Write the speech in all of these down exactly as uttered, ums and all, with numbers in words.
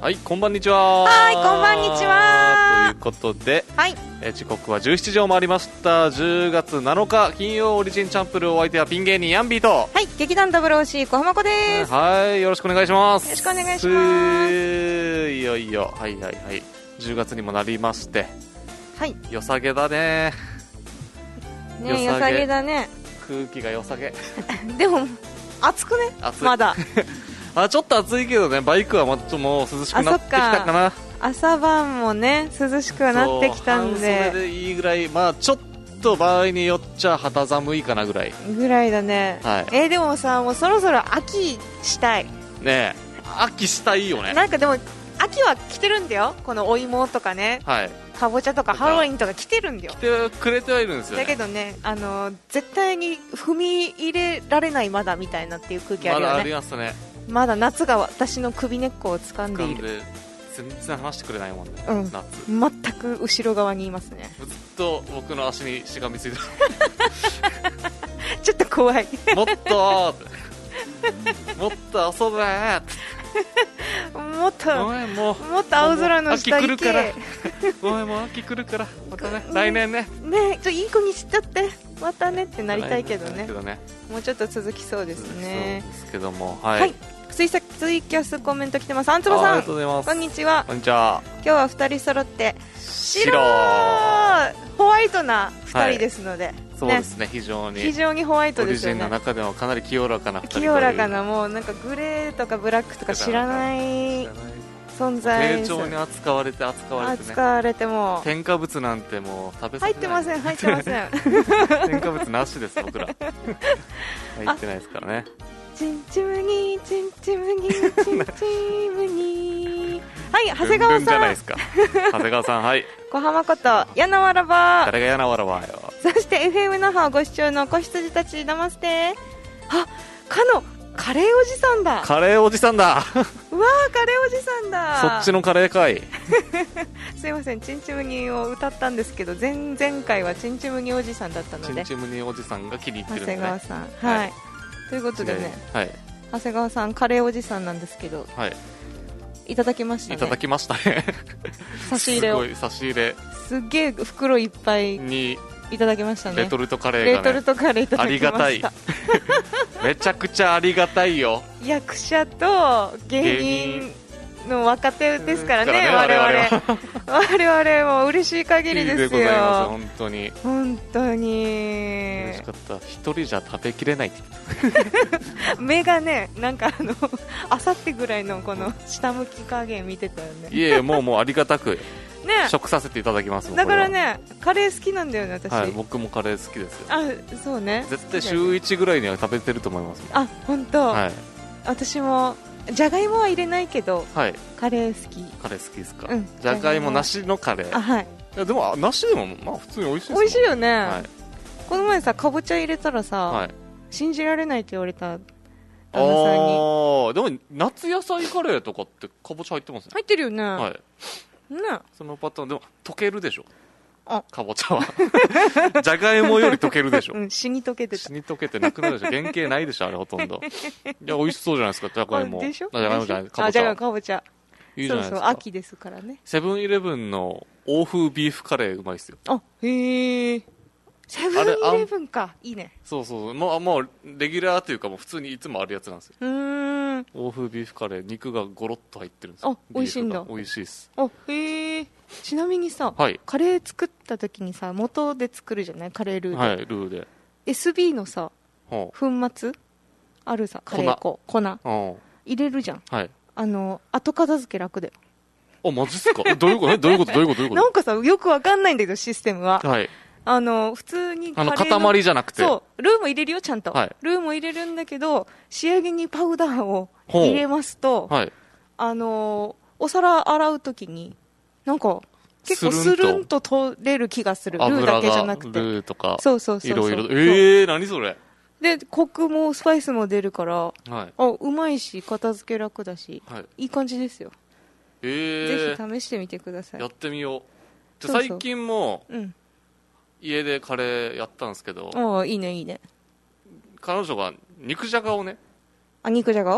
はい、こんばんにちは。 はい、こんばんにちは。 ということで、 はい、 え時刻はじゅうしちじを回りました。じゅうがつなのか金曜オリジンチャンプル、お相手はピン芸人ヤンビーと、 はい、劇団ダブルオーシー小浜子です。 はい、よろしくお願いします。 よろしくお願いします。 いよいよ、はいはいはい、じゅうがつにもなりまして、 はい、 よさげだね。 ね、よさげだね。 空気がよさげ。 でも暑くね、 暑いまだあ、ちょっと暑いけどね、バイクはもうもう涼しくなってきたかな。 朝晩もね、涼しくはなってきたんで、 半袖でいいぐらい、まあちょっと場合によっちゃ肌寒いかなぐらいぐらいだね、 はい、 えー、でもさ、もうそろそろ秋したいね。 え秋したいよね。 なんかでも秋は来てるんだよ、このお芋とかね、はい、かぼちゃとかハロウィンとか来てるんだよ。 来てくれてはいるんですよ、ね、 だけどね、あのー、絶対に踏み入れられないまだみたいなっていう空気あるよね。 まだありますね。 まだ夏が私の首根っこを掴んでいる。 全然離してくれないもんね、 うん、 夏全く後ろ側にいますね。 ずっと僕の足にしがみついてるちょっと怖いもっともっと遊べもっとおいもうもっと青空の下行け。 秋来るからおいもう秋来るからまたね、来年ねね、ちょいい子にしちゃってまたねってなりたいけど ね, けどね、 もうちょっと続きそうですね。 そうですけども、はい、はい、 ツイツイキャスコメント来てます。あんつばさん、 ありがとうございます。 こんにちは。 こんにちは。 今日はふたり揃って白ホワイトなふたりですので、はい、 そうですね、非常に非常にホワイトですよね。 オリジンの中でもかなり清らかなふたり、 清らかな、もうなんかグレーとかブラックとか知らない存在です。 丁重に扱われて扱われてね、 扱われても添加物なんてもう食べさせない。 入ってません入ってません添加物なしです僕ら入ってないですからね。 チンチムニーチンチムニーチンチムニーはい、長谷川さんじゃないですか長谷川さん、はい、 小浜ことやなわらば、 誰がやなわらばよ。 そして エフエム 那覇をご視聴の子羊たち、ナマステ。あ、かのカレーおじさんだ。 カレーおじさんだうわー、 カレーおじさんだ。 そっちのカレーかいすいません、チンチムニーを歌ったんですけど、前々回はチンチムニーおじさんだったので、 チンチムニーおじさんが気に入ってるんで、ね、 長谷川さん、はい、はい、ということでね、 はい、 長谷川さんカレーおじさんなんですけど、はい、いただきましたね。 いただきましたね差し入れを、 すごい差し入れ、 すっげえ袋いっぱいにいただきましたね。 レトルトカレーが、ね、 レトルトカレーいただきました。 ありがたいめちゃくちゃありがたいよ。 役者と芸人の若手ですからね、 ね、 我々我々も嬉しい限りですよ。いいでございます、 本当に本当に嬉しかった。一人じゃ食べきれないって目がね、なんかあのあさってぐらいのこの下向き加減見てたよね。 いえ、もうもうありがたくね、 食させていただきます。 だからね、カレー好きなんだよね、私。 はい、僕もカレー好きですよ。 あ、そうね、 絶対週いちぐらいには食べてると思います。 あ、本当、 はい、 私もじゃがいもは入れないけど、はい、カレー好き。 カレー好きですか、 うん、 じゃがいもなしのカレー。 あ、はい、 いやでもなしでもまあ普通に美味しいですもん。 美味しいよね、 はい、 この前さ、かぼちゃ入れたらさ、はい、信じられないって言われた旦那さんに。 あ、でも夏野菜カレーとかってかぼちゃ入ってますね。 入ってるよね、 はいね、 そのパターンでも溶けるでしょ、 あ、 かぼちゃはじゃがいもより溶けるでしょ、 うん、死に溶けてた。 死に溶けてなくなるでしょ、原型ないでしょあれほとんど。いや美味しそうじゃないですか、じゃがいも。 でしょ、 じゃがいもじゃない、かぼちゃ。 あ、じゃがかぼちゃいいじゃないですか。 そうそう、秋ですからね。 セブンイレブンの欧風ビーフカレーうまいですよ。 あ、へえ、セブンイレブンか、いいね。 そうそう、もう、もうレギュラーというかもう普通にいつもあるやつなんですよ。 うーん、 欧風ビーフカレー、肉がゴロッと入ってるんですよ。 あ、美味しいんだ。 美味しいです。 あ、へえ。ちなみにさ、はい、カレー作った時にさ、元で作るじゃない、カレールーで。 はい、ルーで エエスビー のさ、粉末あるさ、カレー粉粉入れるじゃん。はい、あの後片付け楽だよ。 あ、マジっすかどういうことどういうことどういうことどういうことなんかさ、よくわかんないんだけどシステムは、はい、あの普通にカレーのあの塊じゃなくて、 そうルーも入れるよちゃんと、はい、ルーも入れるんだけど仕上げにパウダーを入れますと、はい、あのお皿洗うときになんか結構スルンと取れる気がする。ルーだけじゃなくてルーとかそうそうそうそう、 いろいろ。えー、何それでコクもスパイスも出るから、はい、あ、うまいし片付け楽だし、はい、いい感じですよ。えー、ぜひ試してみてください。 やってみよう。じゃ最近もそうそう、うん、家でカレーやったんですけど、 ああ、いいねいいね。 彼女が肉じゃがをね、 あ、肉じゃがを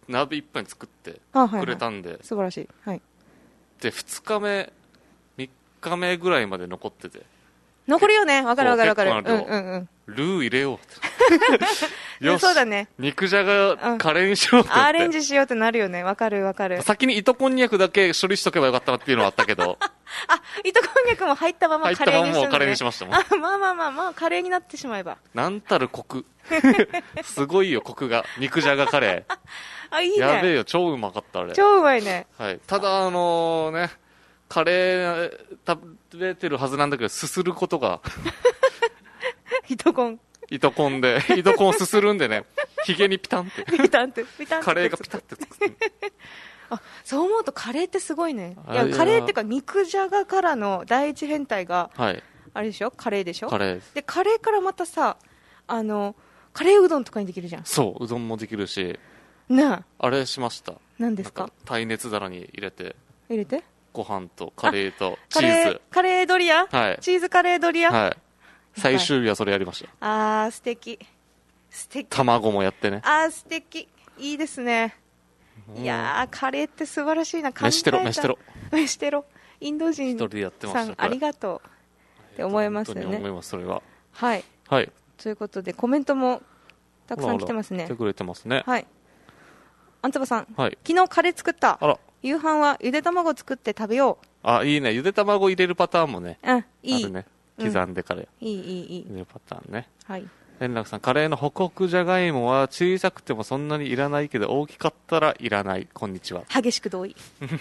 鍋一杯作ってくれたんで、はいはい、 素晴らしい、はい、 でふつかめみっかめぐらいまで残ってて、 残るよね、わかるわかるわかる、うんうんうん、 ルー入れようってよし、 そうだね、 肉じゃがカレーにしようって、うん、 アレンジしようってなるよね、わかるわかる。 先に糸こんにゃくだけ処理しとけばよかったなっていうのはあったけどあ、糸こんにゃくも入ったままカレーにしたの、ね、入ったままカレーにしましたもん。 あ、まあまあまあまあカレーになってしまえば、 なんたるコクすごいよ、コクが。肉じゃがカレーあ、いいね、 やべえよ、超うまかったあれ、 超うまいね、 はい、ただあのね、カレー食べてるはずなんだけどすすることが糸こん糸こんで糸こんすするんでね、ひげにピタンってピタンってピタンってカレーがピタってつくあ、そう思うとカレーってすごいね。いや、カレーっていうか肉じゃがからの第一変態が、はい、あれでしょ、カレーでしょ。 カレーでカレーからまたさ、あのカレーうどんとかにできるじゃん。 そう、うどんもできるしね、 あれしました。 何ですか。 耐熱皿に入れて入れてご飯とカレーとチーズ、 カレードリア、はい、チーズカレードリア、はい、 最終日はそれやりました。 あー素敵素敵、 卵もやってね、 あー素敵、いいですね。いやーカレーって素晴らしいな。 飯テロ飯テロ飯テロ、インド人一人でやってました。 さんありがとうって思いますよね。 本当に思います、それは。 はい、はい、ということでコメントもたくさん来てますね。 来てくれてますね。 はい、あんつばさん、 はい、 昨日カレー作った。あら、夕飯はゆで卵作って食べよう。 あ、いいね、ゆで卵入れるパターンもね、 うん、いい、 あるね、刻んでカレー、 うん、いいいいいい入れるパターンね。 はい、 円楽さん、カレーのホクホクじゃがいもは小さくてもそんなにいらないけど大きかったらいらない。こんにちは。 激しく同意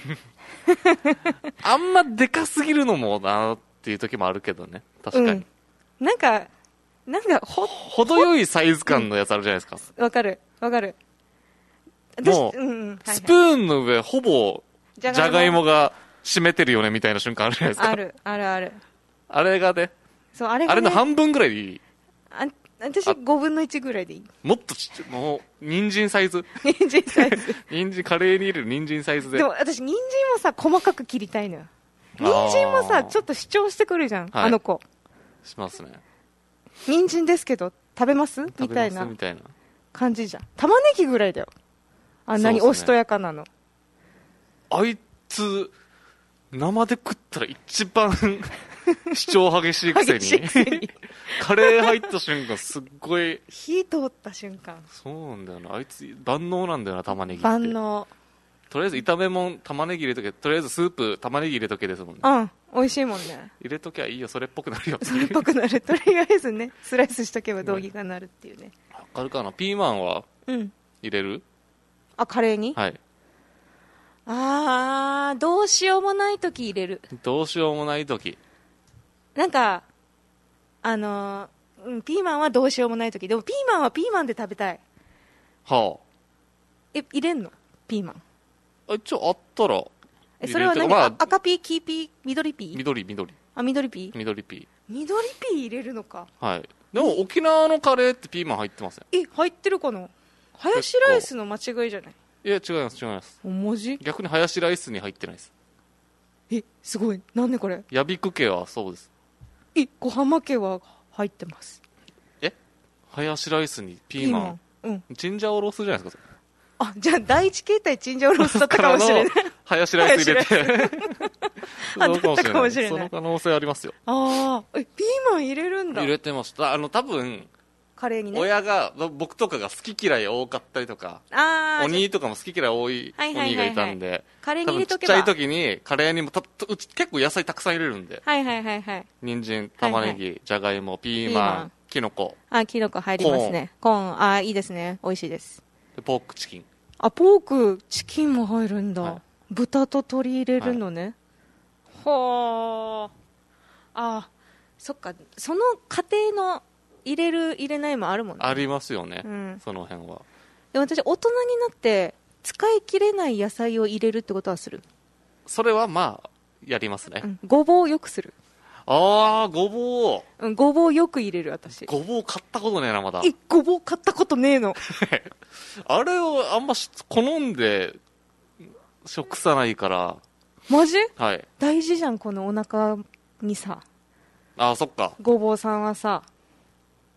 あんまでかすぎるのもなっていう時もあるけどね、確かに、 うん、なんかなんかほ程よいサイズ感のやつあるじゃないですか。 わ、うん、かるわかる。 もう、うんうん、はいはい、スプーンの上ほぼじゃがいもが占めてるよねみたいな瞬間あるじゃないですか。 あるあるある。 あれがね、 そう、あれがね、 あれの半分ぐらいでいい。 あ、私ごぶんのいちぐらいでいい。 もっとちっちゃい、もう人参サイズ人参サイズ人参、カレーに入れる人参サイズで。 でも私人参もさ細かく切りたいのよ。人参もさちょっと主張してくるじゃん、はい、あの子しますね。 人参ですけど食べますみたいな感じじゃん。玉ねぎぐらいだよ、あんなにおしとやかなの。 あいつ生で食ったら一番主張激しいくせにカレー入った瞬間すっごい火通った瞬間。 そうなんだよな、あいつ万能なんだよな、玉ねぎって。 万能。 とりあえず炒めもん玉ねぎ入れとけ、とりあえずスープ玉ねぎ入れとけですもんね。 うん、美味しいもんね。 入れときゃいいよ、それっぽくなるよ。 それっぽくなる。とりあえずね、スライスしとけば道義がなるっていうね。 わかるかな。ピーマンは入れる、うん、 あ、カレーに。 はい。 あー、どうしようもないとき入れる。 どうしようもないとき。 なんかあのー、うん、ピーマンはどうしようもないとき。でもピーマンはピーマンで食べたい。 はあ。 え、入れんのピーマン。 あ、一応あったら。 え、それは何、まあ、赤ピー、黄ピー、緑ピー。 緑、緑。 あ、緑ピー。 緑ピー。 緑ピー入れるのか。 はい。でも沖縄のカレーってピーマン入ってません。 え、入ってるかな。ハヤシライスの間違いじゃない。 いや、違います違います。 お文字。 逆にハヤシライスに入ってないです。 え、すごい。なんでこれ。 ヤビク家はそうです。 え、小浜家は入ってます。 え、ハヤシライスにピーマン。 ピーマン、うん。 チンジャオロースじゃないですか。 あ、じゃあ第一形態チンジャオロースだったかもしれない。 ハヤシライス入れてあ、だったかもしれない。 その可能性ありますよ。 ああ、え、ピーマン入れるんだ。 入れてました。あの多分カレーにね。 親が僕とかが好き嫌い多かったりとか、あ、お兄とかも好き嫌い多いお兄がいたんで、 カレーに入れとけば。 ちっちゃい時にカレーにもたうち結構野菜たくさん入れるんで、 はいはいはいはい。 人参、玉ねぎ、はいはい、じゃがいも、ピーマン、キノコ。 あ、キノコ入りますね。コーン、あ、いいですね。美味しいです。 でポークチキン。 あ、ポークチキンも入るんだ。はい、豚と鶏入れるのね。はあ。あ、そっか。その家庭の入れる入れないもあるもんね。 ありますよね、 うん、 その辺は。 でも私大人になって使い切れない野菜を入れるってことはする。 それはまあやりますね、 うん、ごぼうよくする。 ああ、ごぼう、うん、ごぼうよく入れる。私ごぼう買ったことねえな、まだ。 え、ごぼう買ったことねえのあれをあんま好んで食さないから。 マジ？ はい。 大事じゃん、このお腹にさ。 ああ、そっか。 ごぼうさんはさ、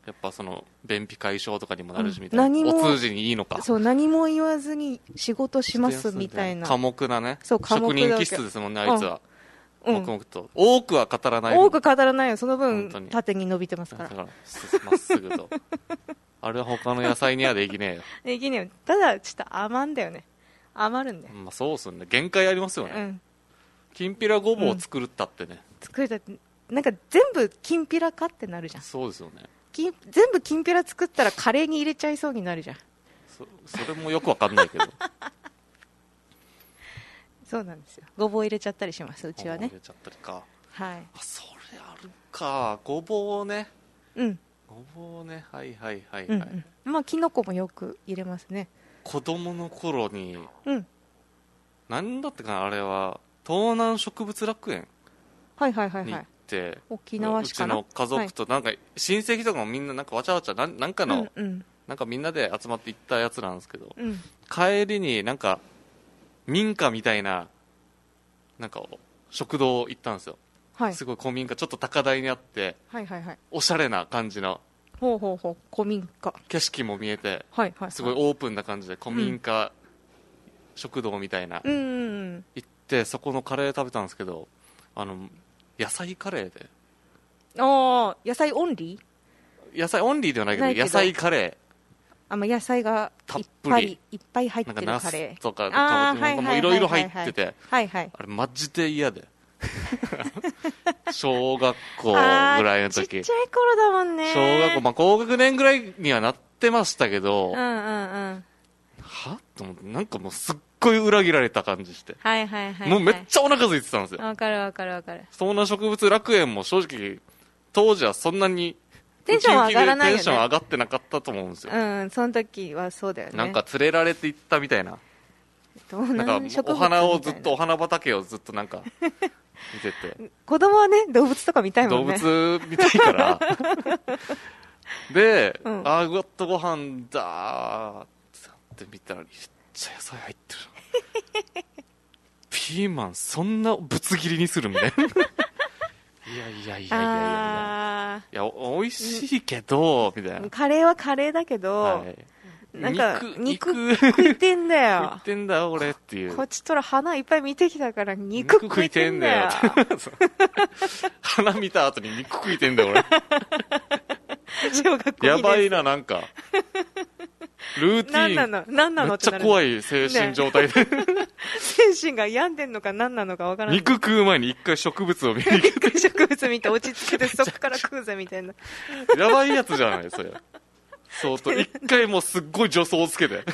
やっぱその便秘解消とかにもなるしみたいな、うん、何もお通じにいいのか。 そう、何も言わずに仕事しますみたいな。 寡黙なね。 そう、寡黙職人気質ですもんね、あいつは。うん、黙々と。多くは語らない。 多く語らないよ。その分、縦に伸びてますから。だから、 まっすぐと。あれは他の野菜にはできねえよ。 できねえよ。ただ、ちょっと余んだよね。余るんだよ。 まあそうっすね。限界ありますよね。うん。きんぴらごぼうを作るったってね。 うん、作るったって、なんか全部きんぴらかってなるじゃん。 そうですよね。 き全部きんぴら作ったらカレーに入れちゃいそうになるじゃん。 そ, それもよくわかんないけど。 そうなんですよ。ごぼう入れちゃったりします、うちはね。 入れちゃったりか。 はい。 あ、それあるか。ごぼうね。 うん。 ごぼうね。はいはいはいはい。 うんうん、まあきのこもよく入れますね。 子供の頃に、 うん。 何だったかな、あれは東南植物楽園はいはいはいはい。 に行って、 沖縄市かな。 うちの家族となんか親戚とかもみんななんかわちゃわちゃなんなんかの、 うんうん、 なんかみんなで集まって行ったやつなんですけど、 うん、 帰りになんか民家みたいななんか食堂行ったんですよ、はい、すごい古民家ちょっと高台にあって、 はいはいはい、 おしゃれな感じのほうほうほう古民家景色も見えて、 はいはいはい、 すごいオープンな感じで古民家、うん、食堂みたいな、 うんうんうん、 行ってそこのカレー食べたんですけど、あの野菜カレーで、 ああ野菜オンリー野菜オンリーではないけ ど, けど野菜カレー、 あ、まあ、野菜がいっぱいいっぱい入ってるカレーとかかぼちゃいろいろ入ってて、 はいはい、 あれマジで嫌で小学校ぐらいの時、 ちっちゃい頃だもんね。 小学校、まあ、高学年ぐらいにはなってましたけど、 うんうんうん、 はと思って、なんかもうすっごい裏切られた感じして、 はいはいはいはい、 もうめっちゃお腹空いてたんですよ。 わかるわかるわかる。 そんな植物楽園も正直当時はそんなにテンション上がらないよね。 テンション上がってなかったと思うんですよ。 うん、その時はそうだよね。 なんか連れられて行ったみたいな。 どうなんなんかお花をずっと、お花畑をずっとなんか見てて。 子供はね、動物とか見たいもんね。 動物見たいから。で、うん、あー、ぐわっとご飯だーって見たら、めっちゃ野菜入ってる。ピーマンそんなぶつ切りにするみたいな。いやいやいやいやいやいや、美味しいけど、みたいな。 カレーはカレーだけど、はい、なんか肉、肉食いてんだよ。 食いてんだよ、俺っていう。 こっちとら花いっぱい見てきたから肉食いてんだよ。 花見た後に肉食いてんだよ、俺。 小学校やばいな、なんか。ルーティーン。何なの何なのめっちゃ怖い精神状態で。 精神が病んでんのか何なのかわからない。 肉食う前に一回植物を見に行く。 一回植物見て落ち着けてそっから食うぜみたいな。 やばいやつじゃない、それ。そうと、一回もうすっごい助走をつけて。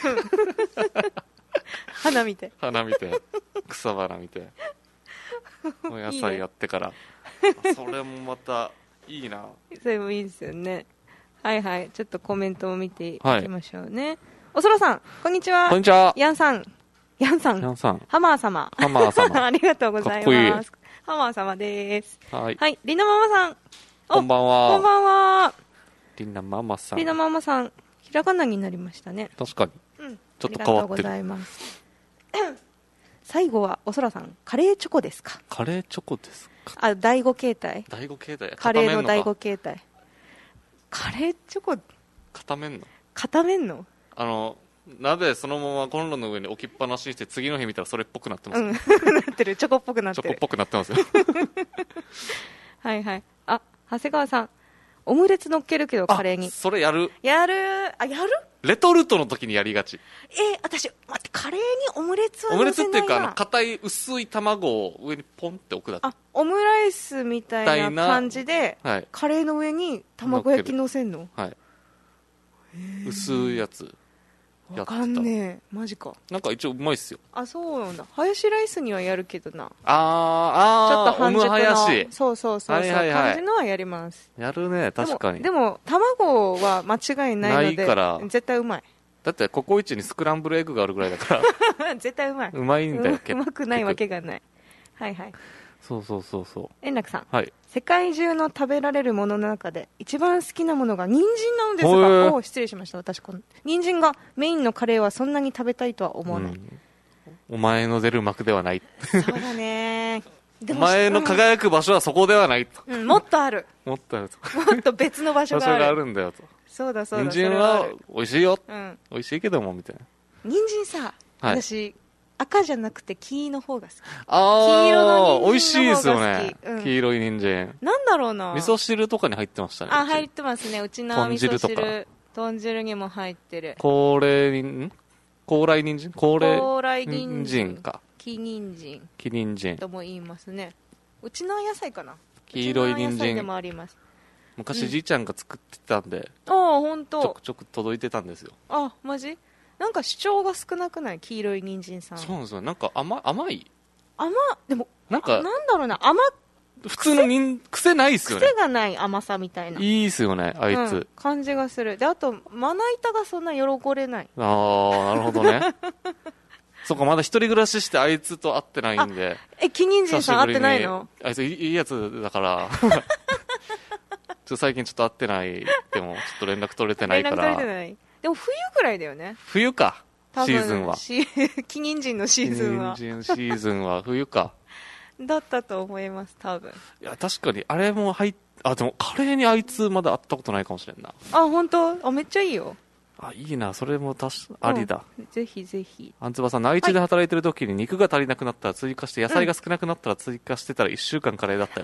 花見て。 花見て。草花見て。お野菜やってから。いいね、それもまたいいな。 それもいいですよね。はいはい。ちょっとコメントを見ていきましょうね。はい、おそらさん、こんにちは。 こんにちは。 ヤンさん。ヤンさん。 ヤンさん。 ハマー様。 ハマー様。 ありがとうございます。かっこいい。ハマー様です。 はい。 はい。リナママさん。 こんばんは。 こんばんは。 リナママさん。 リナママさん。ひらがなになりましたね。 確かに。 うん。 ちょっと変わってる。 ありがとうございます。最後は、おそらさん。カレーチョコですか？ カレーチョコですか？ あ、第五形態。 第五形態。 カレーの第五形態。カレーチョコ固めんの固めんのあの鍋そのままコンロの上に置きっぱなしにして次の日見たらそれっぽくなってます、 うん、なってるチョコっぽくなってるチョコっぽくなってますよはいはい。あ、長谷川さんオムレツ乗っけるけどカレーにそれやるやるあやるレトルトの時にやりがち。 えー、私待ってカレーにオムレツはオムレツっていうかあの硬い薄い卵を上にポンって置くだけ。 あオムライスみたいな感じで、はい、カレーの上に卵焼き乗せんの。 はい薄いやつわかんねえマジか。 なんか一応うまいっすよ。 あそうなんだ。ハヤシライスにはやるけどな。 あーあーちょっと半熟のオムハヤシそうそうそうそう、はいはいはい、感じのはやります。 やるね確かに。 でも、でも卵は間違いないのでないから絶対うまい。 だってココイチにスクランブルエッグがあるぐらいだから絶対うまい。 うまいんだよ。 うまくないわけがない。はいはい。 そうそうそうそう。 円楽さん、 はい、 世界中の食べられるものの中で一番好きなものが人参なのですが、お失礼しました。私この人参がメインのカレーはそんなに食べたいとは思わない、うん、 お前の出る幕ではないそうだねお前の輝く場所はそこではないと、 うん、もっとあるもっとあるともっと別の場所がある場所があるんだよと。 そうだそうだ、 人参は美味しいよ、 うん、 美味しいけどもみたいな。 人参さ、はい、私赤じゃなくて黄の方が好き。 あ黄色の人参の方が好き。 美味しいですよね、 うん、 黄色い人参。 なんだろうな、 味噌汁とかに入ってましたね。 あ、入ってますね。うちの味噌汁とか豚汁にも入ってる。 高麗ん高麗人参高麗高麗人参か黄人参黄人参とも言いますね。うちの野菜かな。 黄色い人参でもあります。 昔、うん、じいちゃんが作ってたんで、 ああ本当。 ちょくちょく届いてたんですよ。 あ、マジ？なんか主張が少なくない？黄色い人参さん。 そうなんですよ。なんか甘甘い。 甘でもなんかなんだろうな、甘普通の人癖ないっすよね。 癖がない甘さみたいな。 いいっすよねあいつ、うん、 感じがする。であとまな板がそんな汚れない。 ああなるほどね。そっか、まだ一人暮らししてあいつと会ってないんで。 え、黄人参さん会ってないの？ あいついいやつだからちょっと最近ちょっと会ってない。でもちょっと連絡取れてないから。 連絡取れてない。でも冬ぐらいだよね。 冬かシーズンは。 黄人参のシーズンは。 黄人参シーズンは冬かだったと思います多分。 いや確かにあれも入っあでもカレーにあいつまだ会ったことないかもしれんな。 あ本当？あめっちゃいいよ。 あいいな、それもたしありだ、 うん、ぜひぜひ。 あんつばさん、内地で働いてる時に肉が足りなくなったら追加して、野菜が少なくなったら追加してたらいっしゅうかんカレーだったよ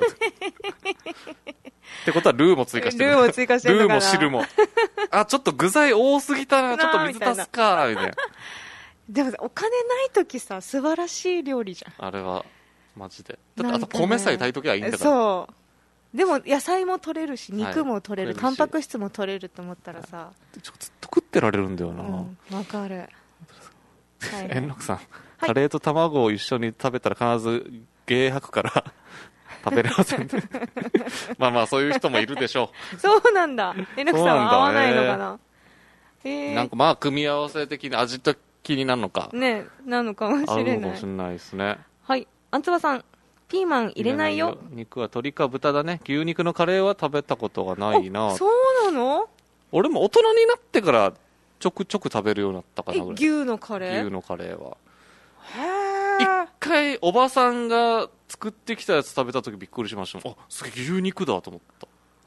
ってことはルーも追加してる。 ルーも追加してるのかな。 ルーも汁もあちょっと具材多すぎたな、ちょっと水足すかみたいな。 でもお金ない時さ素晴らしい料理じゃんあれは。マジでだってあと米さえ炊いときゃいいんだから。 そうでも野菜も取れるし肉も取れる、はい、タンパク質も取れると思ったらさ、はい、 ちょっとずっと食ってられるんだよな。わ、 うん、かる円楽さん、はい、カレーと卵を一緒に食べたら必ずゲー吐くから食べれませんまあまあそういう人もいるでしょうそうなんだ。円楽さんは合わないのかな。 えー、なんかまあ組み合わせ的に味と気になるのかねなのかもしれない。 合うかもしれないですね。 はい、あんつばさんピーマン入れないよ。 肉は鶏か豚だね。牛肉のカレーは食べたことがないな。 そうなの？ 俺も大人になってからちょくちょく食べるようになったかなぐらい。 牛のカレー？ 牛のカレーは。 へー。 一回おばさんが作ってきたやつ食べた時びっくりしましたもん。あ、すげえ牛肉だと思った。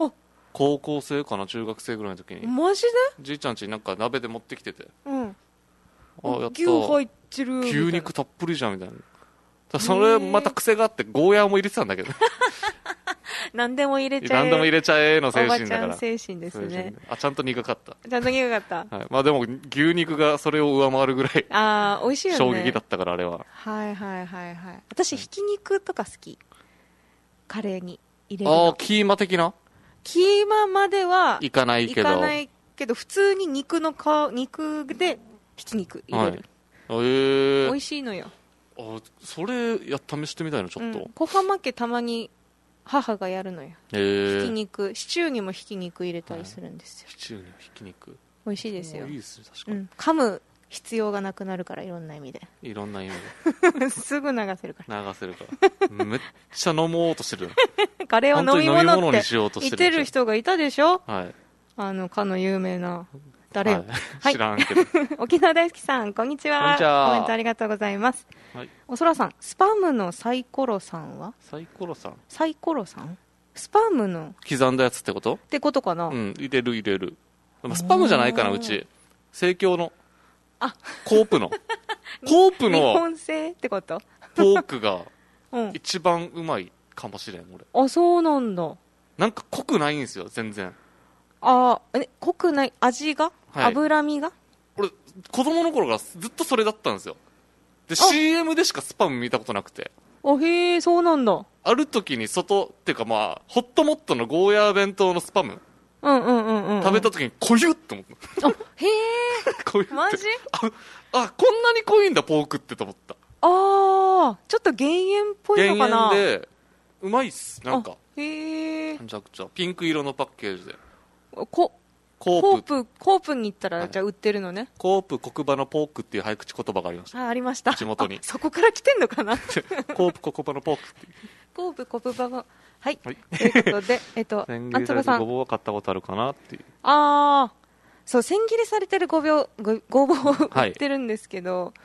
あ、高校生かな中学生ぐらいの時に。 マジで？ じいちゃん家になんか鍋で持ってきてて。 うん。 あ、やった。 牛入ってる。 牛肉たっぷりじゃんみたいな。それまた癖があってゴーヤーも入れてたんだけど何でも入れちゃえ何でも入れちゃえの精神だから。おばちゃん精神ですね。 あちゃんと苦かったちゃんと苦かった、 はい、まあでも牛肉がそれを上回るぐらいあ美味しいよね。 衝撃だったからあれは。 はいはいはいはい。私ひき肉とか好き。カレーに入れるの。 あキーマ的な。 キーマまではいかないけどいかないけど普通に肉の皮肉でひき肉入れる、 はい、えー、 美味しいのよ。 あそれや試してみたいなちょっと、うん、 小浜家たまに母がやるのよ、 えー、 ひき肉シチューにもひき肉入れたりするんですよ、 はい、シチューにもひき肉美味しいですよ。 いいですね確かに、うん、 噛む必要がなくなるからいろんな意味でいろんな意味ですぐ流せるから流せるからめっちゃ飲もうとしてるカレーを飲み物って言ってる人がいたでしょ、 はい、 あのかの有名な誰、はいはい、知らんけど沖縄大好きさんこんにちは。 こんにちは。 コメントありがとうございます、 はい、 おそらさんスパムのサイコロさんはサイコロさんサイコロさんスパムの刻んだやつってことってことかな。 うん入れる入れる。でもスパムじゃないかなうち生協のあコープのコープの日本製ってことポークが一番うまいかもしれん俺。 あそうなんだ。 なんか濃くないんですよ全然。 あえ濃くない味が、はい、脂身が俺子供の頃からずっとそれだったんですよ。で シーエム でしかスパム見たことなくて。 あへえそうなんだ。 ある時に外っていうかまあホットモットのゴーヤー弁当のスパムうんうんうんうん、うん、 食べた時に濃ゆって思ったあへえ濃ゆってマジあ, あこんなに濃いんだポークってと思った。 ああちょっと減塩っぽいのかな。 減塩でうまいっすなんか。 へえめちゃくちゃピンク色のパッケージでこコープコープに行ったら、はい、じゃあ売ってるのね。 コープ黒板のポークっていう早口言葉がありました。 あありました。 地元にそこから来てんのかなコープ黒板のポークっていうコープ黒板のはい、はい、ということでえっと千切りされてるごぼうは買ったことあるかなっていう。 ああそう千切りされてるごぼうごぼうを売ってるんですけど、はい、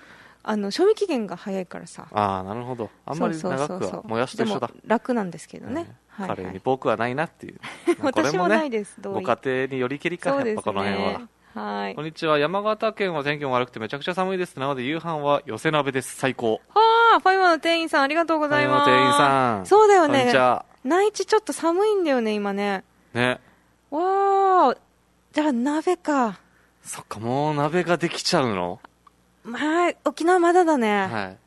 あの賞味期限が早いからさ。 ああ、なるほど。あんまり長くはもやしと一緒だ。 でも楽なんですけどね、 うん、カレーにポークはないなっていう私もないです。 どうご家庭によりけりか、やっぱこの辺は。 はい。 こんにちは。山形県は天気も悪くてめちゃくちゃ寒いです。なので夕飯は寄せ鍋です。最高。 はあ、ファイマの店員さんありがとうございます。 ファイマの店員さん。 そうだよね。 こんにちは。 内地ちょっと寒いんだよね今ね。 ね。 わあ、じゃあ鍋か。 そっか、もう鍋ができちゃうの？ まあ沖縄まだだね。はい。 は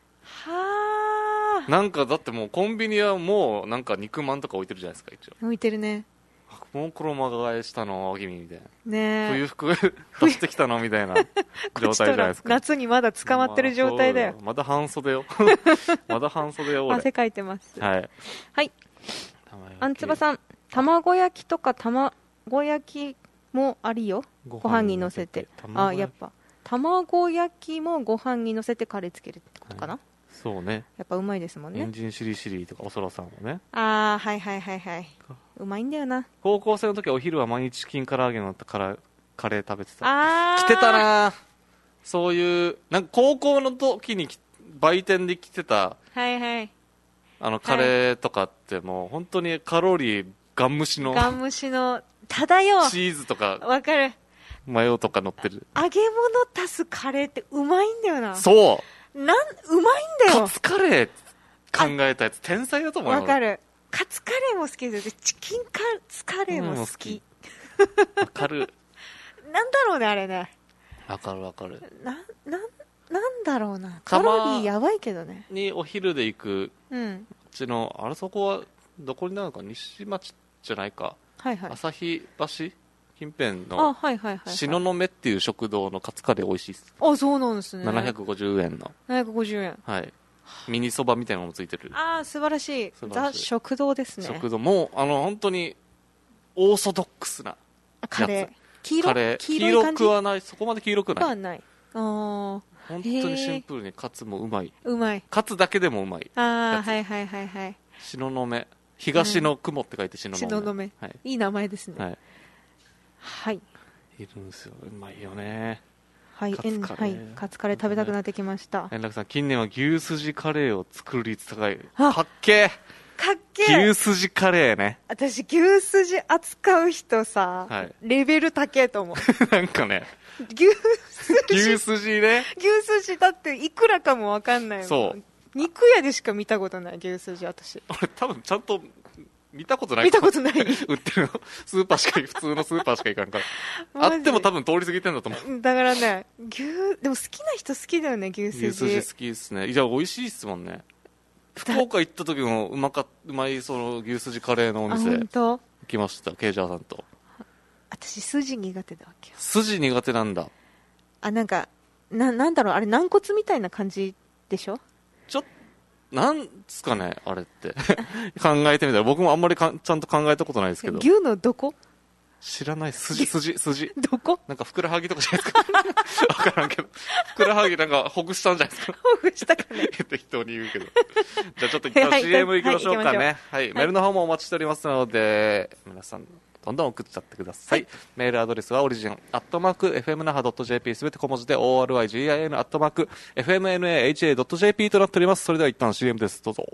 あ。 なんかだってもうコンビニはもうなんか肉まんとか置いてるじゃないですか一応。 置いてるね。 もう衣替えしたの君みたいな。 ね。 冬服出してきたのみたいな状態じゃないですか。 夏にまだ捕まってる状態だよ。 まだ半袖よ。まだ半袖よ俺。 汗かいてます。 はい。 はい。あんつばさん、卵焼きとか卵焼きもありよ。ご飯にのせて。あ、やっぱ卵焼きもご飯にのせてカレーつけるってことかな。はい、 そうね。 やっぱうまいですもんね。 エンジンシリシリとかおそらさんもね。 ああ、はいはいはいはい。うまいんだよな。 高校生の時はお昼は毎日チキン唐揚げのからカレー食べてた。 ああ。 来てたな。そういうなんか高校の時に売店で来てた。 はいはい。 あのカレーとかってもう本当にカロリーガン虫の。 ガン虫のただよ。 チーズとか。 わかる。 マヨとか乗ってる。 揚げ物足すカレーってうまいんだよな。 そう。 なんうまいんだよ。 カツカレー考えたやつ天才だと思うよ。 わかる。カツカレーも好きですよ。チキンカツカレーも好き。 わかる。 なんだろうねあれね。 わかるわかる。 ななんなんだろうな。カロリーやばいけどね。 にお昼で行く。 うん。 うちのあれそこはどこになるのか西町じゃないか。 はいはい。 旭橋近辺の東雲っていう食堂のカツカレー美味しいです。 あ、そうなんですね。 ななひゃくごじゅうえんの。 ななひゃくごじゅうえん。 はい。ミニそばみたいなのもついてる。 ああ、素晴らしい。ザ食堂ですね。 食堂もうあの本当にオーソドックスなカレー。黄色カレー黄色くはない。そこまで黄色くない。 はない。ああ。 本当にシンプルにカツもうまい。 うまい。 カツだけでもうまい。 ああ、はいはいはいはい。 東雲。東の雲って書いて東雲。 東雲。はい。いい名前ですね。 はい。 はい。 いるんですよ。うまいよね。 はい、カツカレー、はい、カツカレー食べたくなってきました。 円楽さん、近年は牛すじカレーを作る率高い。かっけー。 かっけー。 牛すじカレーね。 私、牛すじ扱う人さ、はい、レベル高えと思う。 なんかね。 牛すじ。 牛すじね。 牛すじだっていくらかもわかんないもん。 そう。 肉屋でしか見たことない牛すじ、私。 俺多分ちゃんと、見たことない。 見たことない。 売ってるの。スーパーしか、普通のスーパーしか行かんから。あっても多分通り過ぎてんだと思う。 だからね、牛、でも好きな人好きだよね、牛すじ。 牛すじ好きですね。いや、美味しいっすもんね。福岡行った時もうまか、うまい、その牛すじカレーのお店。本当？行きました、ケイジャーさんと。 私、筋苦手だわけよ。 筋苦手なんだ。 あ、なんか、な、なんだろう、あれ軟骨みたいな感じでしょ？ ちょっと、なんですかねあれって考えてみたら僕もあんまりかちゃんと考えたことないですけど。 牛のどこ？ 知らない。筋筋筋どこ？ なんかふくらはぎとかじゃないですか。分からんけどふくらはぎなんかほぐしたんじゃないですか。 ほぐしたかね。 適当に言うけど。じゃあちょっと一旦 シーエム 行きましょうかね。はい、はいはい、メールの方もお待ちしておりますので皆さんどんどん送っちゃってください、はい、メールアドレスはオリジンアットマーク エフエム 那覇 ドット ジェーピー すべて小文字で オーアールワイジーアイエヌ アットマーク エフエムエヌエーエイチエー ドット ジェーピー となっております。それでは一旦 シーエム です。どうぞ。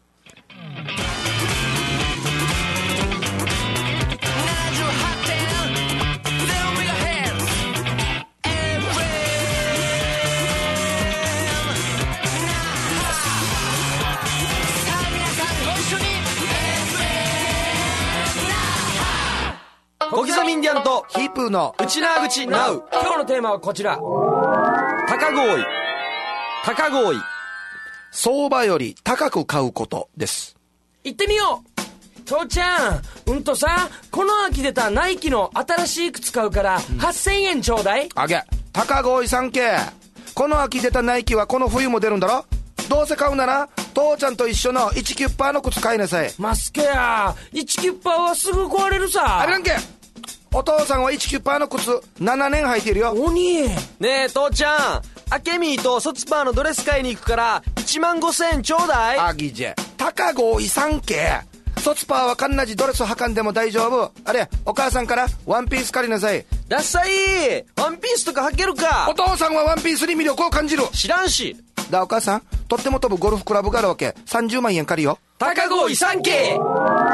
小刻みインディアンとヒープーの内縄口ナウ。今日のテーマはこちら。高合意。高合意。 相場より高く買うことです。 行ってみよう。父ちゃん、うんとさ、この秋出たナイキの新しい靴買うからはっせんえんちょうだい。 あげ、高合意さんけ。この秋出たナイキはこの冬も出るんだろ。どうせ買うなら父ちゃんと一緒のいちキュッパーの靴買いなさい。 マスケや、いちキュッパーはすぐ壊れるさ。 あれなんけ。お父さんはいちキュッパーの靴ななねん履いてるよ。 鬼。 ねえ父ちゃん、アケミーとソツパーのドレス買いに行くからいちまんごせんえんちょうだい。 あぎじゃ、高合意さんけ。ソツパーはカンナジドレス履かんでも大丈夫。あれ、お母さんからワンピース借りなさい。 ダッサいワンピースとか履けるか。 お父さんはワンピースに魅力を感じる。 知らんし。 だお母さん、とっても飛ぶゴルフクラブがあるわけ。さんじゅうまんえん借りよ。 高郷さんけい。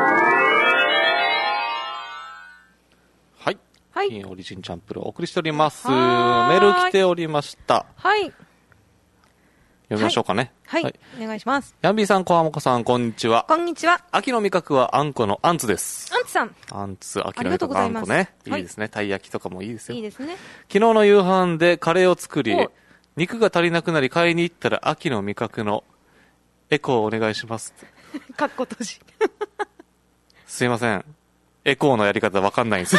はい、 はい、 金オリジンチャンプルをお送りしております。メール来ておりました。 はい、 読みましょうかね。 はい、はい、お願いします。 ヤンビーさん、コハモコさん、こんにちは。 こんにちは。 秋の味覚はあんこのあんつです。 あんつさん。 あんつ、秋の味覚あんこね。いいですね。たい焼きとかもいいですよ。 いいですね。 昨日の夕飯でカレーを作り、肉が足りなくなり買いに行ったら秋の味覚のエコーをお願いします。 かっこ閉じ。 すいません。エコーのやり方わかんないんです。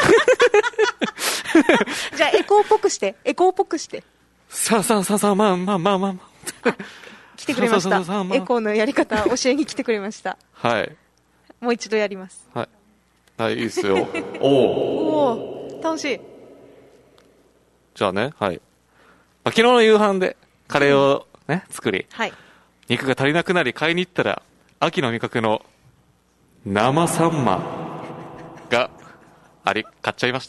じゃあエコーっぽくして、エコーっぽくして。 さあさあさあさあ、まあまあまあまあまあ。 来てくれました。エコーのやり方教えに来てくれました。 はい。 もう一度やります。 はい。はい、いいですよ。おお。 おお、楽しい。 じゃあね、はい。昨日の夕飯でカレーをね、作り、 はい。 肉が足りなくなり買いに行ったら、秋の味覚の生サンマがあり、買っちゃいました。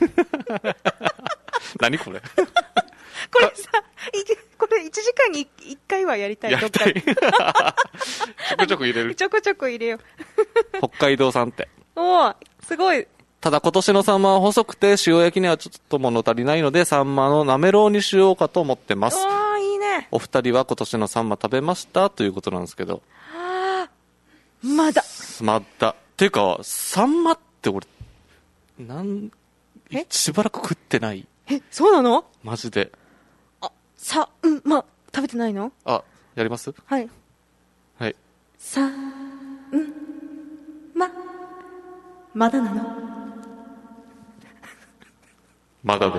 何これこれさ、これいちじかんにいっかいはやりたい。 やりたい。ちょこちょこ入れる。 ちょこちょこ入れよう。 北海道産って。 おー、すごい。 ただ今年のサンマは細くて塩焼きにはちょっと物足りないので、サンマのなめろうにしようかと思ってます。 おー、いいね。 お二人は今年のサンマ食べましたということなんですけど。 はー、まだ。 まだ。っていうか、サンマって俺、なん、しばらく食ってない。 え、そうなの？ マジで。 あ、さ、うん、ま、食べてないの？ あ、やります？ はい。 はい。 さ、うん、ま、まだなの？ まだです。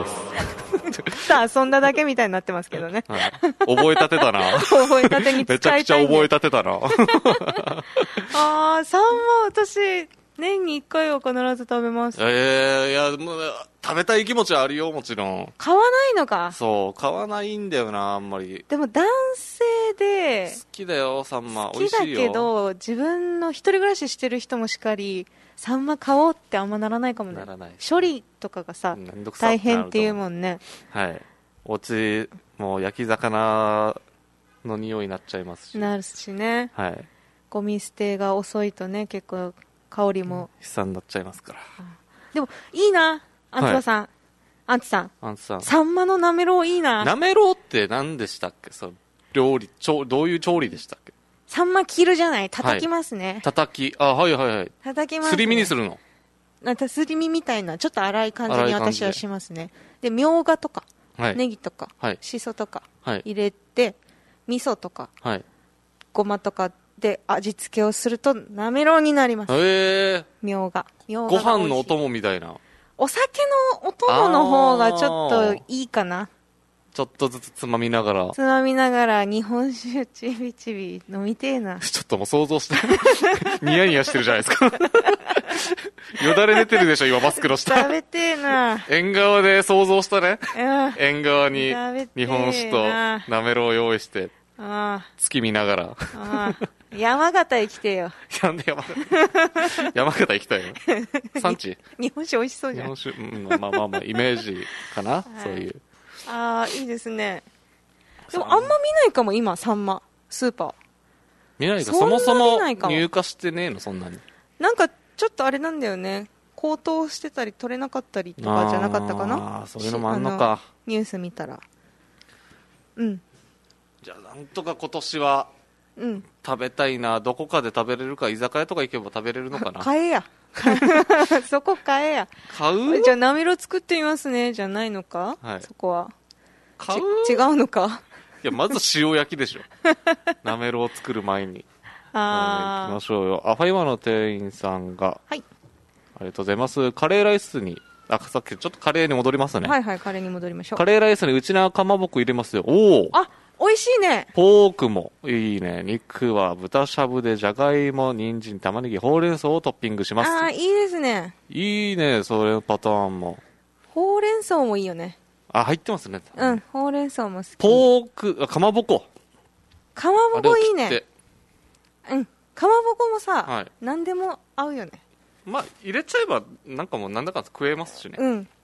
さあ、遊んだだけみたいになってますけどね。 はい、覚えたてたな。 覚えたてに使いたい、ね。 めちゃくちゃ覚えたてたな。 あー、サンマ私、年にいっかいは必ず食べます。 ええー、いや、もう、食べたい気持ちはあるよ、もちろん。 買わないのか。 そう、買わないんだよな、あんまり。 でも男性で、 好きだよ、サンマ。 好きだけど、自分の一人暮らししてる人もしかり、サンマ買おうってあんまならないかもね。 ならない。 処理とかがさ、大変っていうもんね。 はい。お家、もう焼き魚の匂いになっちゃいますし。 なるしね。 はい。 ゴミ捨てが遅いとね、結構香りも。 悲惨になっちゃいますから。 でも、いいな、アンツバさん。はい、アンツさん。 アンツさん。 サンマのなめろういいな。 なめろうって何でしたっけ？そう、料理、調、どういう調理でしたっけ？ サンマ切るじゃない。叩きますね。 はい、叩き。あ、はいはいはい。 叩きます、ね。 すり身にするの？ なんかすり身みたいな、ちょっと粗い感じに私はしますね。で、みょうがとか、はい、ネギとか、はい、しそとか入れて、はい、味噌とか、はい、ごまとかで味付けをするとなめろうになります。 へえ。 みょうが。みょうが。ご飯のお供みたいな。 お酒のお供の方がちょっといいかな。 ちょっとずつつまみながら。 つまみながら日本酒ちびちび飲みてえな。 ちょっともう想像して。ニヤニヤしてるじゃないですか。よだれ出てるでしょ、今マスクの下。 食べてえな。 縁側で想像したね。縁側に日本酒となめろうを用意して。月見ながら。 山形行きてえよ。 なんで山形山形行きたいの？産地？ 日本酒美味しそうじゃん。 日本酒、うん、まあまあまあ、イメージかな、はい、そういう。 ああ、いいですね。でもあんま見ないかも、今、サンマ。スーパー。 見ないか、そもそも入荷してねえの、そんなに。 なんか、ちょっとあれなんだよね。高騰してたり、取れなかったりとかじゃなかったかな。 ああ、そういうのもあんのか。 ニュース見たら。うん。 じゃあ、なんとか今年は、うん、食べたいな。どこかで食べれるか、居酒屋とか行けば食べれるのかな。 買えや。そこ買えや。 買う？ じゃあ、なめろう作ってみますね。じゃないのか、はい、そこは。 買う？ 違うのかいや、まず塩焼きでしょ。なめろうを作る前に。 ああ。行きましょうよ。あ、ファイマーの店員さんが。 はい。 ありがとうございます。カレーライスに、あ、さっきちょっとカレーに戻りますね。 はいはい、カレーに戻りましょう。 カレーライスにうちなかまぼこ入れますよ。おお。 あ、美味しいね。 ポークもいいね。肉は豚しゃぶでじゃがいも、人参、玉ねぎ、ほうれん草をトッピングします。 ああ、いいですね。 いいね、それパターンも。 ほうれん草もいいよね。 あ、入ってますね。 うん、ほうれん草も好き。 ポーク、あ、かまぼこ。 かまぼこいいね。うん、かまぼこもさ、はい、何でも合うよね。 まあ、入れちゃえば、なんかもうなんだか食えますしね。 うん。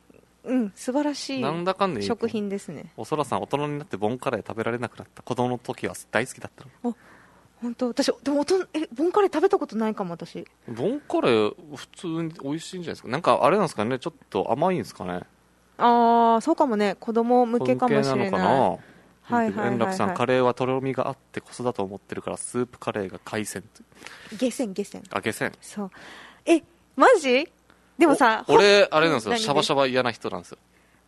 うん素晴らしいなんだかんでいい食品ですね。 おそらさん大人になってボンカレー食べられなくなった。子供の時は大好きだったの。 あ本当私でもおとえボンカレー食べたことないかも私。 ボンカレー普通に美味しいんじゃないですか。なんかあれなんですかね、ちょっと甘いんですかね。 ああそうかもね、子供向けかもしれない。 子向けなのかな。 はいはいはい、はい、 円楽さんカレーはとろみがあってこそだと思ってるからスープカレーが海鮮。 下船下船。 あ下船。 そうえマジでもさ俺あれなんですよ、シャバシャバ嫌な人なんですよ。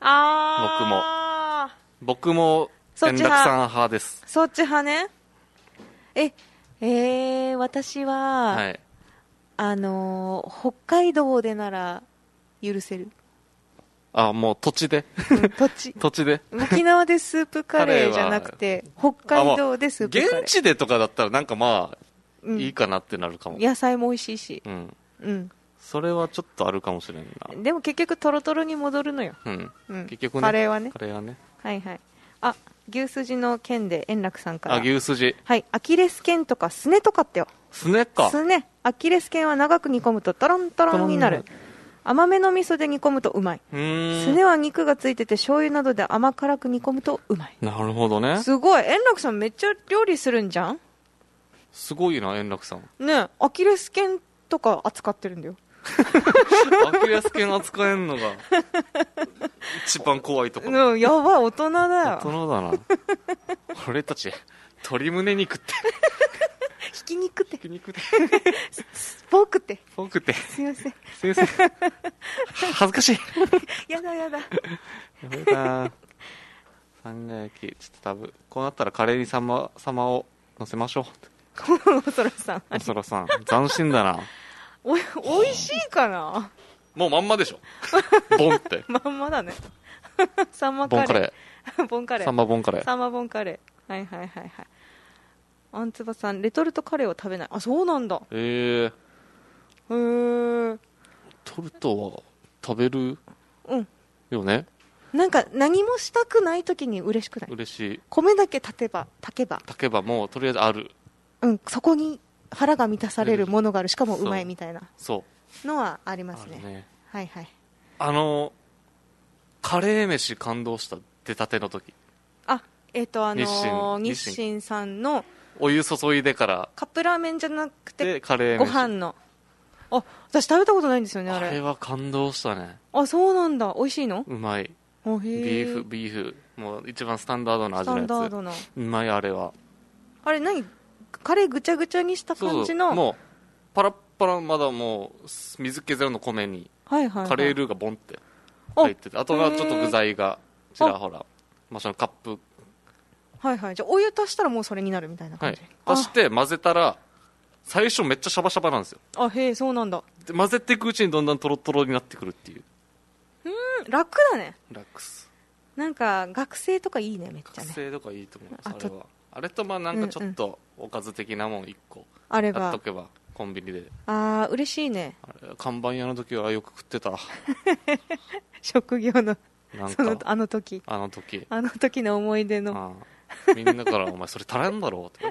あ僕も僕も円楽さん派です。 そっち派ね。ええー、私は、はい、あのー、北海道でなら許せる。 あもう土地で、 うん、土地土地で沖縄でスープカレーじゃなくて北海道でスープカレー。 現地でとかだったらなんかまあ、うん、いいかなってなるかも。 野菜も美味しいし、 うんうん、 それはちょっとあるかもしれんな。 でも結局トロトロに戻るのよ、 うんうん、結局ねカレーはね。 カレーはね。 はいはい。あ牛すじの件で円楽さんから。 あ牛すじ、 はい、アキレス腱とかすねとかってよ。 すねか。 すね。アキレス腱は長く煮込むとトロントロンになる。甘めの味噌で煮込むとうまい。すねは肉がついてて醤油などで甘辛く煮込むとうまい。 なるほどね。 すごい円楽さんめっちゃ料理するんじゃん。 すごいな円楽さんね。アキレス腱とか扱ってるんだよ。 アキレス腱扱えんのが一番怖いところ。 うん、やばい大人だよ。 大人だな。俺たち鶏胸肉ってひき肉ってひき肉ってフォークってフォークってすいませんすいません恥ずかしいやだやだやめだ。さんが焼きちょっと多分こうなったらカレーにサンマサマを乗せましょう。 おそらさんおそらさん斬新だな。 おおいしいかな。 もうまんまでしょボンってまんまだねサンマカレーボンカレーサンマボンカレーサンマボンカレー。はいはいはいはい。あんつばさんレトルトカレーを食べない。あそうなんだ。 へえー、へえ。 トルトは食べるうんよね。 なんか何もしたくない時に嬉しくない。 嬉しい。 米だけ炊けば炊けば炊けばもうとりあえずある。 うんそこに腹が満たされるものがある。しかもうまいみたいなそうのはあります ね, ねはいはい。 あのカレー飯感動した。出たての時。 あえっ、ー、とあのー、日清さんのお湯注いでからカップラーメンじゃなくてカレーご飯の。あ私食べたことないんですよねあれ。 あれは感動したね。 あそうなんだ。美味しいの。 うまい。 おへビーフビーフもう一番スタンダードな味のやつ。 スタンダードなうまい。あれはあれ何カレーぐちゃぐちゃにした感じの。 そうそうもうパラッパラまだもう水気ゼロの米にはいはいはい、 カレールーがボンって入ってて、あとはちょっと具材がちらほら、まあ、そのカップはいはい。じゃあお湯足したらもうそれになるみたいな感じ、 はい、足して混ぜたら最初めっちゃシャバシャバなんですよ。 あへえそうなんだ。 で混ぜていくうちにどんどんトロトロになってくるっていう。 うん楽だね。 楽っす。 なんか学生とかいいねめっちゃね。 学生とかいいと思います。あれはあれとまあなんかちょっとおかず的なもんいっこあればやっとけばコンビニで。 ああ嬉しいね。 あれ看板屋の時はよく食ってた職業のなんかそのあの時あの時あの時の思い出の。 ああみんなからお前それ足らんだろうって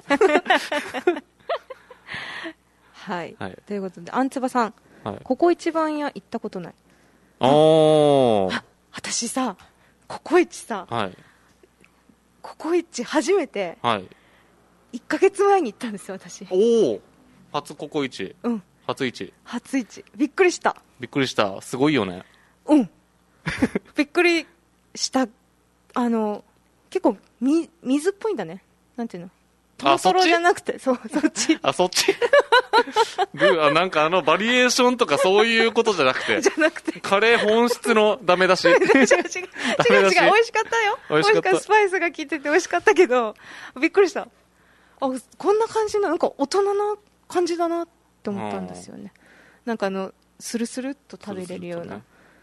はい、 はい、 ということであんつばさん、はい、ここ一番屋行ったことない。 おー私さココイチさ、 はい、 ココイチ初めて、 はい、 いっかげつまえに行ったんですよ私。 おお初ココイチ。 うん初市初市びっくりした。 びっくりした。すごいよね。 うんびっくりした。あの結構み水っぽいんだね。なんていうのトロトロじゃなくてそうそっちあそっちあなんかあのバリエーションとかそういうことじゃなくてじゃなくてカレー本質のダメ出し違う違う違う違う違う美味しかったよ。 美味しかった。 スパイスが効いてて美味しかったけどびっくりした。あこんな感じのなんか大人な感じだなって思ったんですよね。なんかあのスルスルっと食べれるような、ね、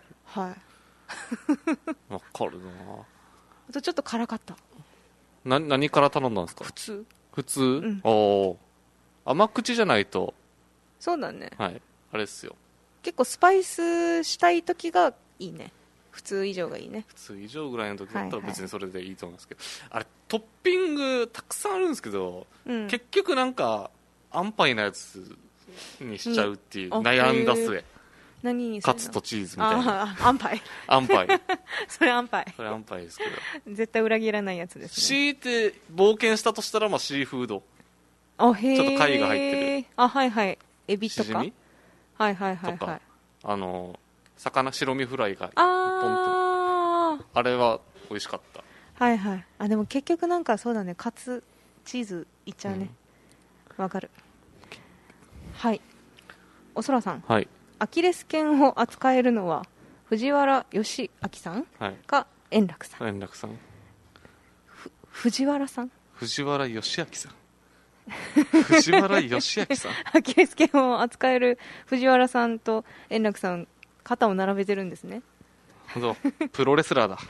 はいわかるな。 あとちょっと辛かった。 な何から頼んだんですか。 普通普通、うん、おお甘口じゃないと。 そうだね。 はいあれっすよ。 結構スパイスしたい時がいいね。普通以上がいいね。 普通以上ぐらいの時だったら別にそれでいいと思うんですけど、はいはい、あれトッピングたくさんあるんですけど、うん、結局なんか安牌なやつにしちゃうっていう、うん、悩んだ末何にするの？ カツとチーズみたいな。 ああ、安牌。 安牌。 それ安牌。 それ安牌ですけど。 絶対裏切らないやつですね。 強いて冒険したとしたら、まあシーフード。 あ、へえ。 ちょっと貝が入ってる。 あ、はいはい。エビとか。 シジミはいはいはいはい。 あの、魚白身フライが一本って。 あー。 あれは美味しかった。 はいはい。あ、でも結局なんかそうだね、カツ、チーズいっちゃうね。わ、うん、かる。はい。おそらさん。 はい。 アキレス腱を扱えるのは藤原義明さん、はい、か円楽さん。 円楽さん。 藤原さん。 藤原義明さん。藤原義明さん。 アキレス腱を扱える藤原さんと円楽さん、肩を並べてるんですね。 ほんと、プロレスラーだ。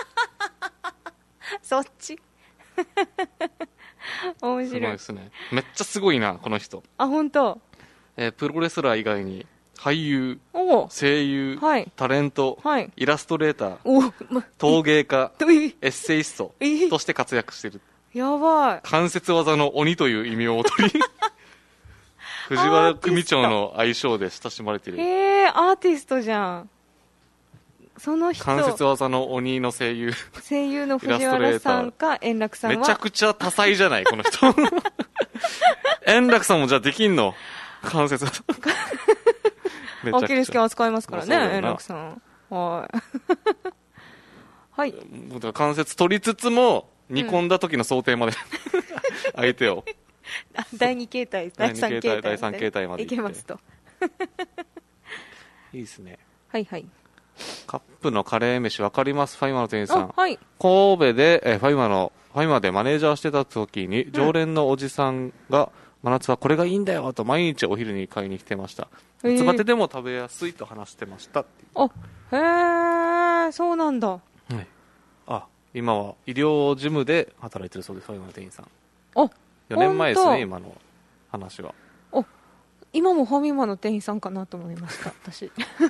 そっち。面白い。 すごいですね。めっちゃすごいな、この人。 あ、本当。 えー、プロレスラー以外に俳優、声優、はい、タレント、はい、イラストレーター、ま、陶芸家、エッセイストとして活躍している。 やばい。 関節技の鬼という異名を取り藤原組長の愛称で親しまれている。 へー、アーティストじゃん。その人、 関節技の鬼の声優、 声優の藤原さんか円楽さんはめちゃくちゃ多彩じゃないこの人。円楽さんもじゃあできんの？関節技。 アキレス腱扱いますからね、円楽さん。はい。はい。 関節取りつつも煮込んだ時の想定まで、うん、相手を。 だいに形態、だいさん形態、 だいさん形態までいけますと。 いいですね。 はいはい。 カップのカレー飯わかります？ファイマの店員さん。 はい、 神戸でえファイマのファイマでマネージャーしてた時に、うん、常連のおじさんが真夏はこれがいいんだよと毎日お昼に買いに来てました。夏バテでも食べやすいと話してましたっていう。 あ、へえ、そうなんだ。はい。 あ、今は医療事務で働いてるそうです。ファイマの店員さん。 あ、 よねんまえですね、今の話は。 お、今もファミマの店員さんかなと思いました私。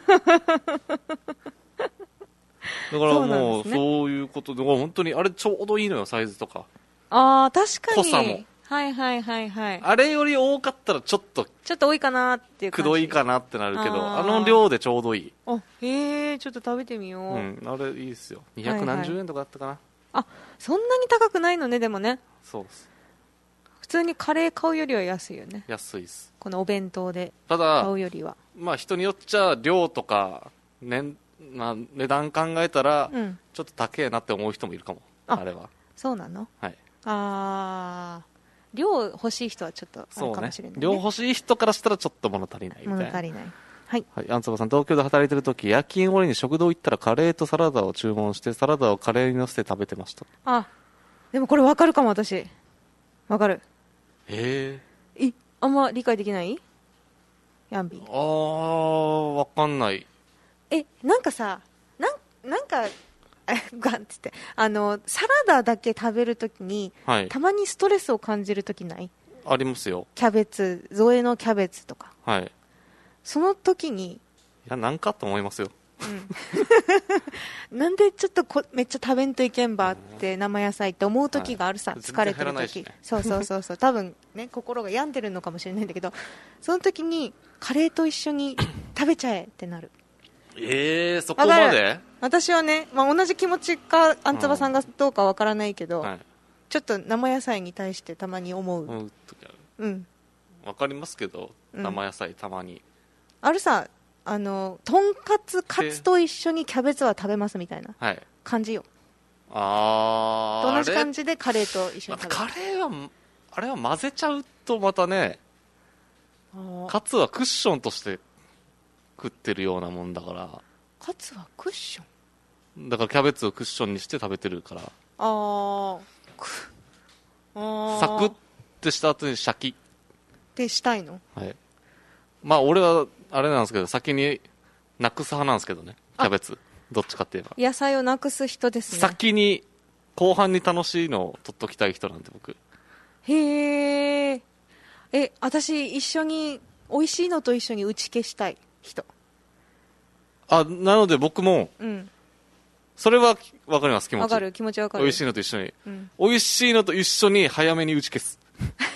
だからもうそういうことで、本当にあれちょうどいいのよ、サイズとか。 ああ、確かに。 濃さも。 はいはいはいはい。 あれより多かったらちょっとちょっと多いかなっていう感じ。 くどいかなってなるけど、あ, あの量でちょうどいい。 あ、へえ、ちょっと食べてみよう。 うん、あれいいですよ。にひゃくなんじゅうえんとかだったかな、はいはい。あ、そんなに高くないのね、でもね。 そうです。 普通にカレー買うよりは安いよね。 安いです。 このお弁当でただ買うよりは。 まあ人によっちゃ量とか、ね、まあ、値段考えたら、うん、ちょっと高えなって思う人もいるかも。 あ, あれはそうなの。 はい。 あー、量欲しい人はちょっとあるかもしれない、ね、 量欲しい人からしたらちょっと物足りないみたいな。 物足りない。はい、 はい、アンツバさん、東京で働いてる時夜勤終わりに食堂行ったらカレーとサラダを注文してサラダをカレーにのせて食べてました。 あ、でもこれ分かるかも。私分かる。 えー、え、あんま理解できない？ヤンビー。 あー、分かんない。 え、なんかさ、なんなんかガンってってあのサラダだけ食べるときに、はい、たまにストレスを感じるときない？ ありますよ。 キャベツ、ゾエのキャベツとか。 はい。 その時に、いや、なんかと思いますよ。 うん、なんでちょっとこめっちゃ食べんといけんばって生野菜って思う時があるさ、はい、疲れてる時、ね、そうそうそうそう多分ね心が病んでるのかもしれないんだけど、その時にカレーと一緒に食べちゃえってなる。 えー、そこまで？ 私はね、まあ、同じ気持ちかアンツバさんがどうかわからないけど、うん、はい、ちょっと生野菜に対してたまに思う。 思う時ある。 うん。 わかりますけど、生野菜たまに。 あるさ、あのとんかつカツと一緒にキャベツは食べますみたいな感じよ。 はい、ああ同じ感じでカレーと一緒に食べる。 カレーはあれは混ぜちゃうとまたね、カツはクッションとして食ってるようなもんだから。 カツはクッションだからキャベツをクッションにして食べてるから。 あーあサクッてした後にシャキってしたいの。 はい。まあ俺はあれなんですけど、先になくす派なんですけどね、キャベツ。どっちかって言えば野菜をなくす人ですね。 先に後半に楽しいのを取っときたい人なんで僕。 へえ。え、私一緒に美味しいのと一緒に打ち消したい人。 あ、なので僕も、うん、それは分かります。気持ち分かる。気持ち分かる。 美味しいのと一緒に、うん、美味しいのと一緒に早めに打ち消す。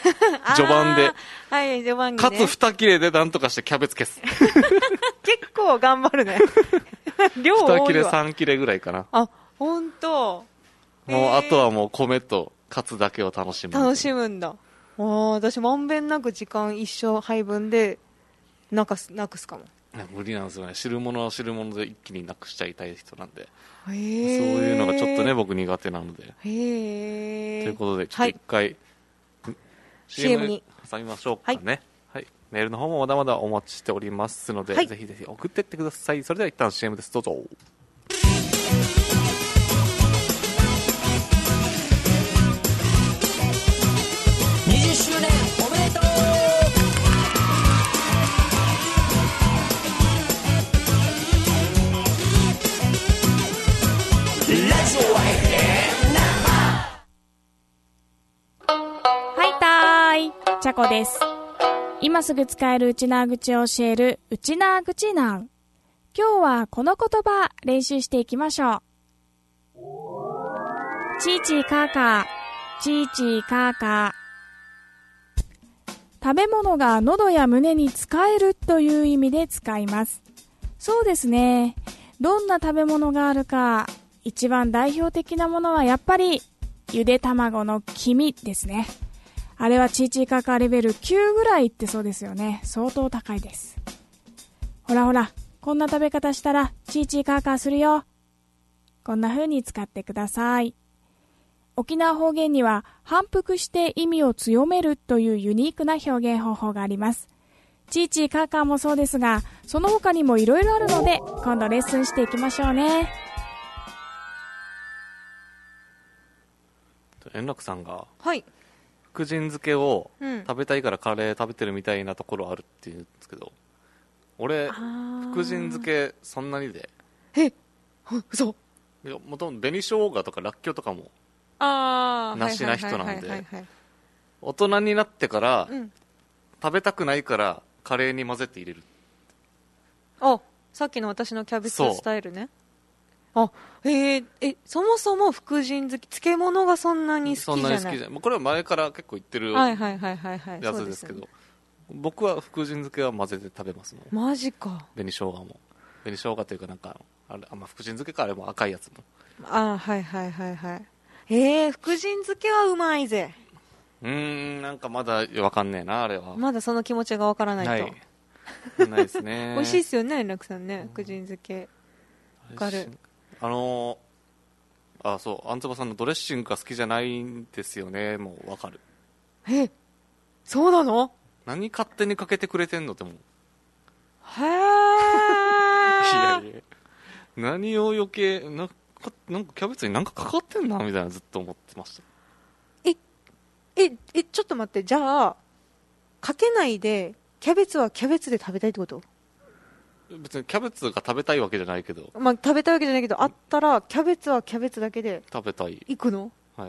序盤で。 はい、序盤に、ね。 かつ二切れでなんとかしてキャベツ消す。 結構頑張るね。量多いわ。 二切れ三切れぐらいかな。 あ、ほんと。 もうあとはもう米とカツだけを楽しむ。 楽しむんだ。ああ、私まんべんなく時間一生配分でなくす、なくすかも。 無理なんですよね。汁物は汁物で一気になくしちゃいたい人なんで。 へそういうのがちょっとね、僕苦手なので。 へえ。 ということで、ちょっと一回、 はい、シーエム に挟みましょうかね。はい、はい。メールの方もまだまだお待ちしておりますので、はい、ぜひぜひ送ってってください。それでは一旦 シーエム です。どうぞ。 にじゅっしゅうねんおめでとう。 はいたーい、ちゃこです。今すぐ使えるウチナー口を教えるウチナー口なん。今日はこの言葉練習していきましょう。チーチーカーカー、チーチーカーカー。食べ物が喉や胸に使えるという意味で使います。そうですね。どんな食べ物があるか、一番代表的なものはやっぱりゆで卵の黄身ですね。あれはチーチーカーカーレベルきゅうぐらいいってそうですよね。相当高いです。ほらほら、こんな食べ方したらチーチーカーカーするよ。こんな風に使ってください。沖縄方言には反復して意味を強めるというユニークな表現方法があります。チーチーカーカーもそうですが、その他にもいろいろあるので、今度レッスンしていきましょうね。 円楽さんが、 はい、 福神漬けを食べたいからカレー食べてるみたいなところあるって言うんですけど、俺福神漬けそんなにで、 え、嘘。 いや、もともと紅生姜とからっきょうとかもあなしな人なんで、大人になってから、うん、食べたくないからカレーに混ぜて入れる。 あ、さっきの私のキャベツスタイルね。あ、えー、え、そもそも福神漬け、漬物がそんなに好きじゃない。そんなに好きじゃない。 これは前から結構言ってるやつですけど、僕は福神漬けは混ぜて食べますもん。 マジか。 紅生姜も。紅生姜というかなんか、あれ、あ、まあ、福神漬けか、あれも赤いやつも。 あ、はいはいはいはい。えー、福神漬けはうまいぜ。 うーん、なんかまだわかんねえな、あれは。 まだその気持ちがわからないと。 ない。ないですね。 美味しいっすよね、円楽さんね、福神漬け。わかる。 あのー、あ、そう、あんつばさんのドレッシングが好きじゃないんですよね、もうわかる。 え、そうなの？ 何勝手にかけてくれてんのってもう。 へー。いやいや。何を余計、な、なんかキャベツになんかかかってんなみたいなずっと思ってました。 え、え、え、ちょっと待って、じゃあ、かけないで、キャベツはキャベツで食べたいってこと？ 別にキャベツが食べたいわけじゃないけど、 まあ、食べたいわけじゃないけど、あったらキャベツはキャベツだけで食べたい。 いくの？ はい。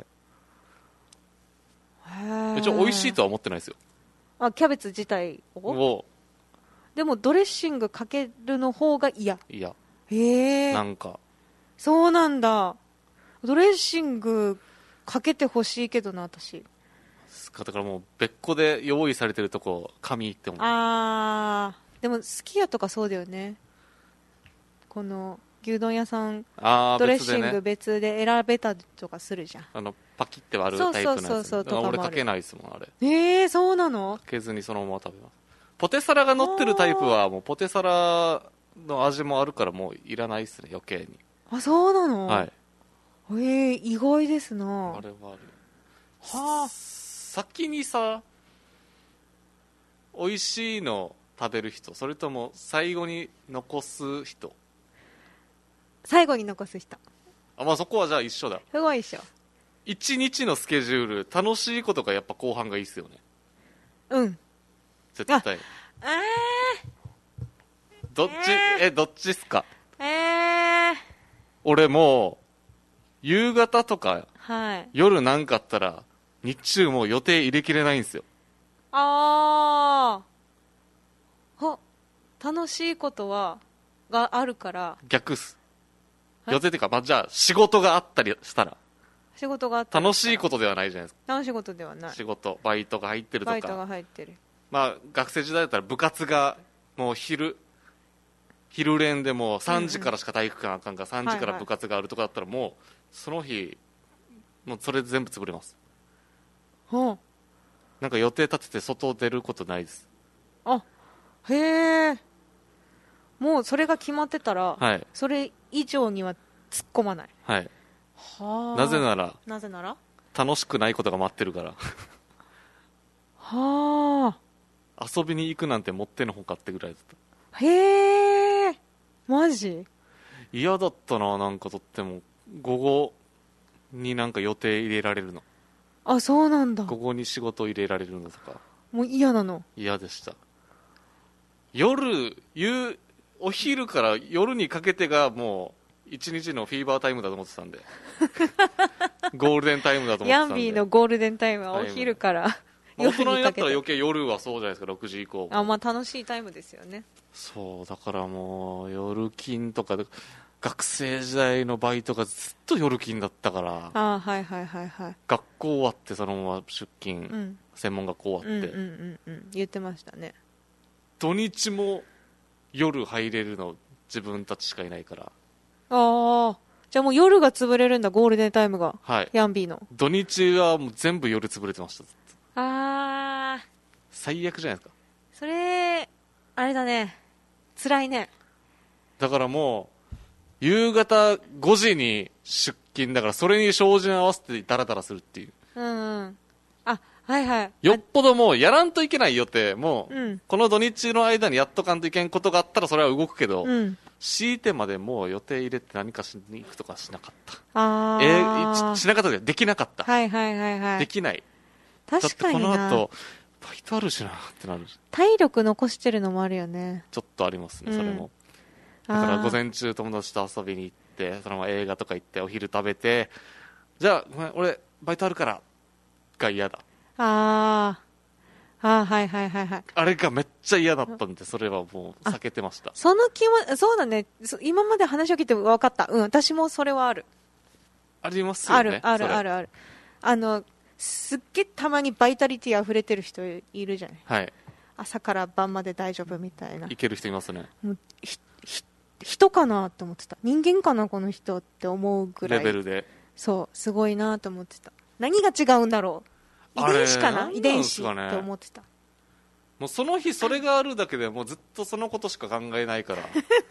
へ一応美味しいとは思ってないですよ。 あ、キャベツ自体を？ をでもドレッシングかけるの方が嫌。 嫌。 へえ。 なんかそうなんだ。ドレッシングかけてほしいけどな、私。 だからもう別個で用意されてるとこ紙って思う。 あー、でもすき家とかそうだよね。この牛丼屋さんドレッシング別で選べたりとかするじゃん。 あのパキって割るタイプのやつ。 そうそうそうそう。 俺かけないですもん、あれ。 えー、そうなの？ かけずにそのまま食べます。ポテサラが乗ってるタイプはもうポテサラの味もあるからもういらないっすね、余計に。 あ、そうなの？ はい。 えー、意外ですな。 あれはある。 はあ。 先にさ、美味しいの食べる人、それとも最後に残す人？ 最後に残す人。 あ、まあそこはじゃあ一緒だ。 すごい一緒。 一日のスケジュール、楽しいことがやっぱ後半がいいっすよね。 うん。 絶対。あ、 えー、どっち、えー、え、どっちっすか？ えー、 俺もう夕方とか、 はい、 夜なんかあったら日中もう予定入れきれないんですよ。 あー、ほ、楽しいことはがあるから。 逆っす。予定っていうか、まあ、じゃあ仕事があったりしたら仕事があった楽しいことではないじゃないですか。 楽しいことではない。 仕事バイトが入ってるとか、 バイトが入ってる。 まあ学生時代だったら部活がもう昼昼練でもうさんじからしか体育館あかんから、さんじから部活があるとかだったらもうその日もうそれ全部潰れます。 はあ、 なんか予定立てて外出ることないです。 あ、へえ。もうそれが決まってたら、 はい、 それ以上には突っ込まない。 はい。 はあ。 なぜならなぜなら楽しくないことが待ってるから。 はあ。遊びに行くなんてもってのほかってぐらいだった。 へえ。マジ？ 嫌だったな。なんかとっても午後になんか予定入れられるの。 あ、そうなんだ。 午後に仕事入れられるのとかもう嫌なの？嫌でした。夜夕お昼から夜にかけてがもう一日のフィーバータイムだと思ってたんでゴールデンタイムだと思ってたんで。 ヤンビーのゴールデンタイムはお昼から夜にかけて、大人になったら余計夜はそうじゃないですか。ろくじ以降。 あ、まあ楽しいタイムですよね。 そうだからもう夜勤とかで学生時代のバイトがずっと夜勤だったから。 あ、はいはいはいはい。 学校終わってそのまま出勤、うん、専門学校終わって、 うんうんうんうん、言ってましたね。 土日も夜入れるの自分たちしかいないから。ああ、じゃあもう夜が潰れるんだ、ゴールデンタイムが。 はい。 ヤンビーの土日はもう全部夜潰れてました。 ああ、 最悪じゃないですか。 それあれだね、辛いね。 だからもう夕方ごじに出勤だから、それに照準合わせてダラダラするっていう。 うんうん。あ、はいはい。 よっぽどもうやらんといけないよって、もう、うん、この土日の間にやっとかんといけんことがあったらそれは動くけど、うん、強いてまでもう予定入れて何かしに行くとかしなかった。 あえー、しなかったでできなかった。 はいはいはいはい。 できない。 確かにな。 だってこの後バイトあるしなってなる。 体力残してるのもあるよね。 ちょっとありますね、それも。うん、だから午前中友達と遊びに行って、そのまま映画とか行ってお昼食べて、じゃあごめん俺バイトあるからが嫌だ。 あーあー、はいはいはいはい。 あれがめっちゃ嫌だったんで、それはもう避けてました。 その気も、そうだね。今まで話を聞いて分かった。うん、私もそれはある。 ありますよね。 あるあるあるある。あのすっげえたまにバイタリティ溢れてる人いるじゃない。 はい。 朝から晩まで大丈夫みたいな。 いける人いますね。 もうひひ人かなと思ってた。人間かなこの人って思うぐらい。 レベルで。 そうすごいなと思ってた。何が違うんだろう。遺伝子かな、遺伝子って思ってた。 もうその日それがあるだけでもうずっとそのことしか考えないから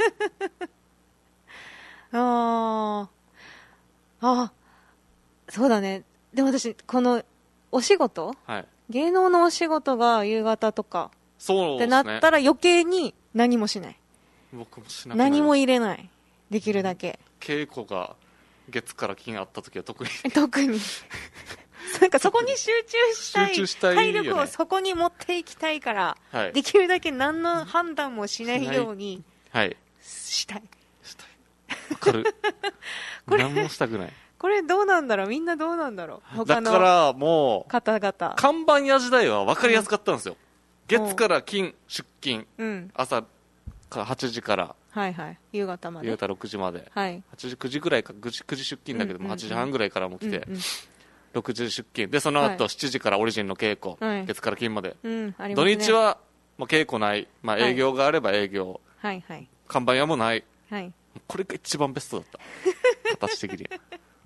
ああ、そうだね。でも私このお仕事、はい、芸能のお仕事が夕方とかそうってなったら余計に何もしない。 僕もしなくない。 何も入れない。できるだけ稽古が月から金あった時は特に特になんかそこに集中したい、 集中したいよね、 体力をそこに持っていきたいから、はい、できるだけ何の判断もしないようにしたい。 したい。わかる。何もしたくない。 これどうなんだろう、みんなどうなんだろう。 だからもう方々 看板屋時代は分かりやすかったんですよ。うん、月から金出勤、うん、朝からはちじから、 はいはい、夕方まで、 夕方ろくじまで、 はい、 はちじくじぐらいか、くじ出勤だけども、うんうんうん、はちじはんぐらいからも来て、うんうん、ろくじ出勤で、その後、はい、しちじからオリジンの稽古、はい、月から金まで、 うんありますね、土日はもう稽古ない、まあ、営業があれば営業、 はいはい、 看板屋もない、 はい、 これが一番ベストだった形的に、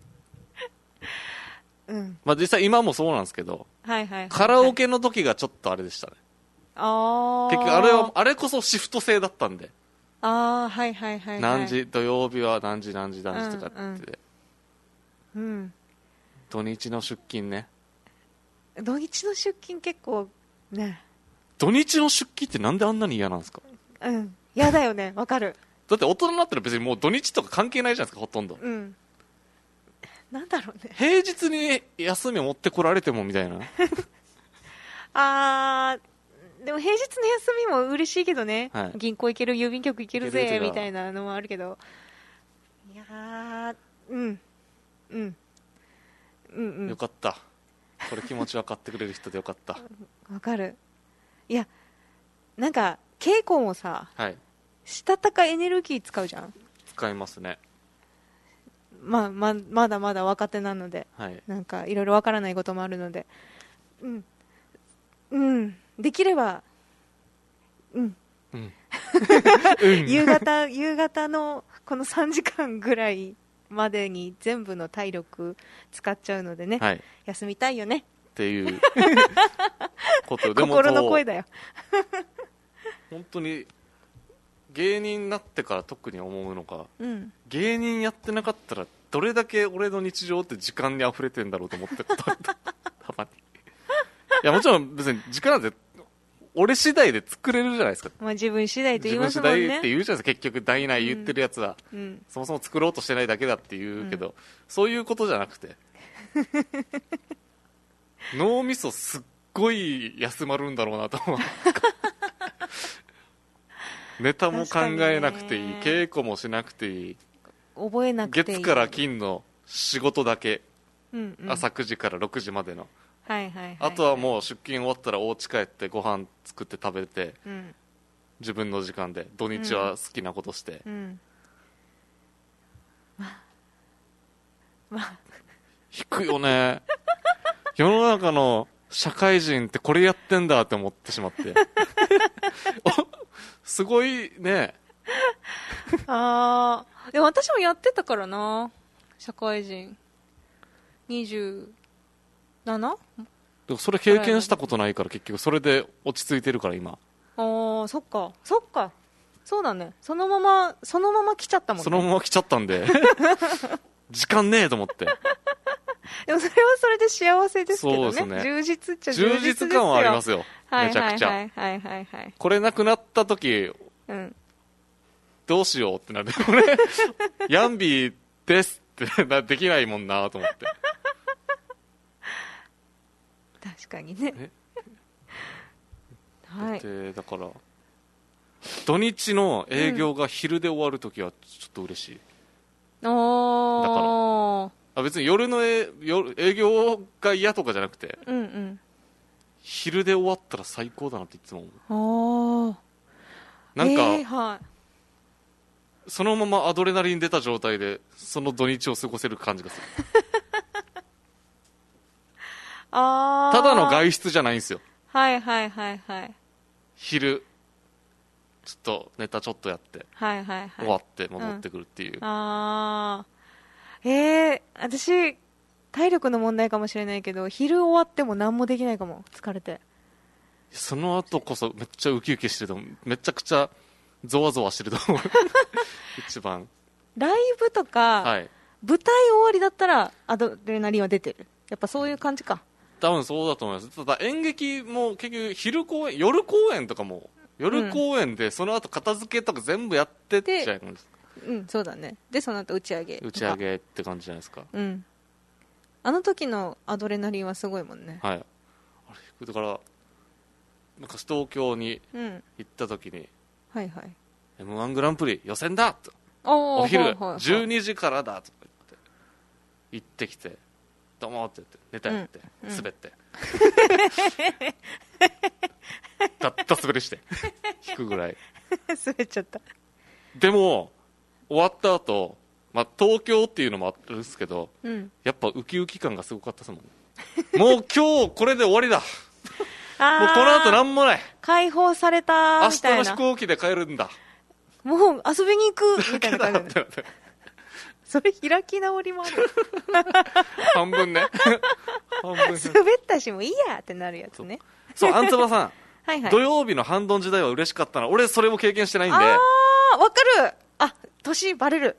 うんまあ、実際今もそうなんですけど、 はいはいはいはい、 カラオケの時がちょっとあれでしたね。 あ結局あれはあれこそシフト制だったんで、 ああはいはいはい、はい、 何時土曜日は何時何時何時とかって、 うん、うん、 土日の出勤ね。 土日の出勤結構ね。 土日の出勤ってなんであんなに嫌なんですか。 うん嫌だよね。わかる。 だって大人になったら別にもう土日とか関係ないじゃないですか、ほとんど。 うんなんだろうね。 平日に休みを持ってこられてもみたいなあーでも平日の休みも嬉しいけどね、 はい、 銀行行ける、郵便局行けるぜみたいなのもあるけど、いやー、うん、うん、うん、うん、 よかった、これ気持ち分かってくれる人でよかった。 わかる。いや、なんか稽古もさ、 はい、 したたかエネルギー使うじゃん。 使いますね。 まあ、ままだまだ若手なので、はい、なんかいろいろわからないこともあるので、うん、うん、できれば、うん、うん、夕方夕方のこのさんじかんぐらいまでに全部の体力使っちゃうのでね、はい、休みたいよねっていうことでも心の声だよ本当に芸人になってから特に思うのが、うん、芸人やってなかったらどれだけ俺の日常って時間に溢れてんだろうと思ってことたまにいやもちろん別に時間なんて俺次第で作れるじゃないですか、 まあ、自分次第と言いますもんね。 自分次第って言うじゃないですか。結局大内言ってるやつは、うんうん、そもそも作ろうとしてないだけだって言うけど、うん、そういうことじゃなくて脳みそすっごい休まるんだろうなと思うネタも考えなくていい、稽古もしなくていい、 覚えなくていい、 月から金の仕事だけ、うんうん、朝くじからろくじまでの、 はいはいはいはい、 あとはもう出勤終わったらお家帰ってご飯作って食べて、うん、自分の時間で土日は好きなことして、うんうん、まあまあ引くよね世の中の社会人ってこれやってんだって思ってしまってすごいねああでも私もやってたからな、社会人にじゅうなな？ でもそれ経験したことないから結局それで落ち着いてるから今。 ああそっかそっかそうだね、そのままそのまま来ちゃったもんね。 そのまま来ちゃったんで時間ねえと思ってでもそれはそれで幸せですけど ね, そうですね、充実っちゃ充実ですよ。 充実感はありますよ、めちゃくちゃ。 はいはいはいはい、 これなくなった時、うん、どうしようってなる俺ヤンビーですってできないもんなと思って確かにねはい、 でだから土日の営業が昼で終わるときはちょっと嬉しい、うん、だからあ別に夜のえ夜営業が嫌とかじゃなくて、うんうん、昼で終わったら最高だなっていつも思う。なんか、えーはい、そのままアドレナリン出た状態でその土日を過ごせる感じがするあただの外出じゃないんですよ。 はいはいはいはい。 昼ちょっとネタちょっとやって、 はいはいはい、 終わって戻ってくるっていう、うん、 ああえー、私体力の問題かもしれないけど昼終わっても何もできないかも、疲れて。 その後こそめっちゃウキウキしてると思う、めちゃくちゃゾワゾワしてると思う一番ライブとか、はい、舞台終わりだったらアドレナリンは出てる、やっぱそういう感じか。 多分そうだと思います。ただ演劇も結局昼公演夜公演とかも夜公演でその後片付けとか全部やってっちゃうんですか。 うん、そうだね。でその後打ち上げ打ち上げって感じじゃないですか。 うん、あの時のアドレナリンはすごいもんね。 はい。あれだから昔東京に行った時に、うん、はいはい エムワン グランプリ予選だと、お, お昼、はいはいはい、じゅうにじからだとか言って行ってきてどうもって言ってネタやって、うん、滑って、うん、たった滑りして引くぐらい滑っちゃった。 でも終わった後、まあ東京っていうのもあるんですけど、うん、やっぱウキウキ感がすごかったですもんもう今日これで終わりだもうこの後なんもない、 解放されたみたいな、 明日の飛行機で帰るんだ、 もう遊びに行くみたいな感じでそれ開き直りもある半分ね半分滑ったしもういいやってなるやつね。 そう、アンツバさんはい、はい、土曜日の半ドン時代は嬉しかったな。俺それも経験してないんで。 ああわかる、あ年バレる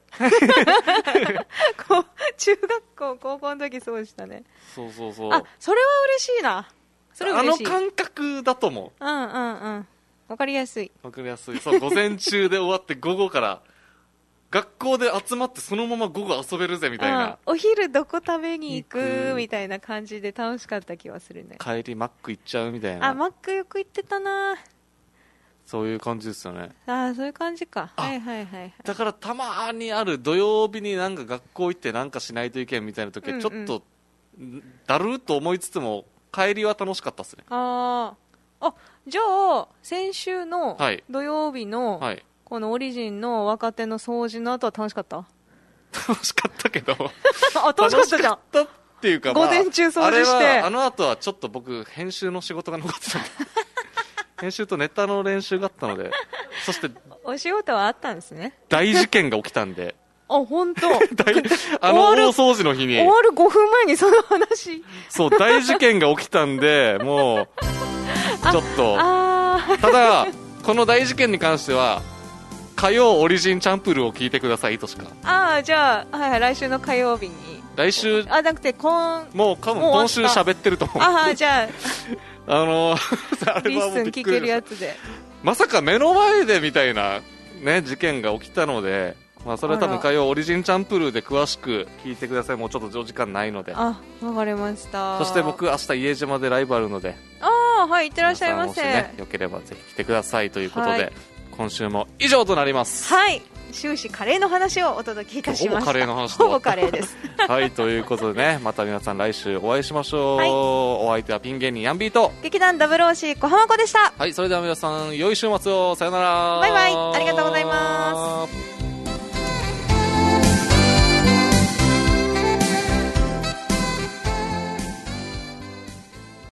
こう中学校高校の時そうでしたね。 そうそうそう、 あそれは嬉しいな、それ嬉しい。 あの感覚だと思う。うんうんうんわかりやすいわかりやすい。そう午前中で終わって午後から学校で集まってそのまま午後遊べるぜみたいな、 お昼どこ食べに行くみたいな感じで楽しかった気はするね。 帰りマック行っちゃうみたいな。 あマックよく行ってたな。 そういう感じですよね。 あそういう感じか。はいはいはい、はい、 だからたまにある土曜日になんか学校行ってなんかしないといけんみたいな時はちょっとだるーっと思いつつも帰りは楽しかったですね。 ああじゃあ先週の土曜日の、はいはい、このオリジンの若手の掃除の後は楽しかった？ 楽しかったけどあ、楽しかったじゃん。 楽しかったっていうか、まあ、 午前中掃除して。 あれは、あの後はちょっと僕、編集の仕事が残ってたんで。編集とネタの練習があったので、そして、 お仕事はあったんですね。 大事件が起きたんで。 あ、本当。 あの大掃除の日に。 終わるごふんまえにその話。 そう、大事件が起きたんで、もう、ちょっと。ただ、この大事件に関しては、火曜オリジンチャンプルーを聞いてくださいとしか。 ああ、じゃあ、はい、来週の火曜日に。 来週。 あ、なくて、今、 もう、多分今週喋ってると思う。 ああ、じゃあ、あのー、リッスン聞けるやつで。 まさか目の前でみたいな、ね、事件が起きたので、まあ、それは多分火曜オリジンチャンプルーで詳しく聞いてください。もうちょっとお時間ないので。 あ、わかりました。 そして僕、明日家島でライブあるので。 ああ、はい、いってらっしゃいませ。もしね、 よければぜひ来てくださいということで、はい、今週も以上となります。 はい。終始カレーの話をお届けいたしました。 ほぼカレーの話ほぼカレーです。 はい、ということでね、また皆さん来週お会いしましょう。はい、お相手はピン芸人ヤンビーと劇団ダブルオーシー小浜子でした。 はい、それでは皆さん良い週末を。さよなら。 バイバイ。ありがとうございます。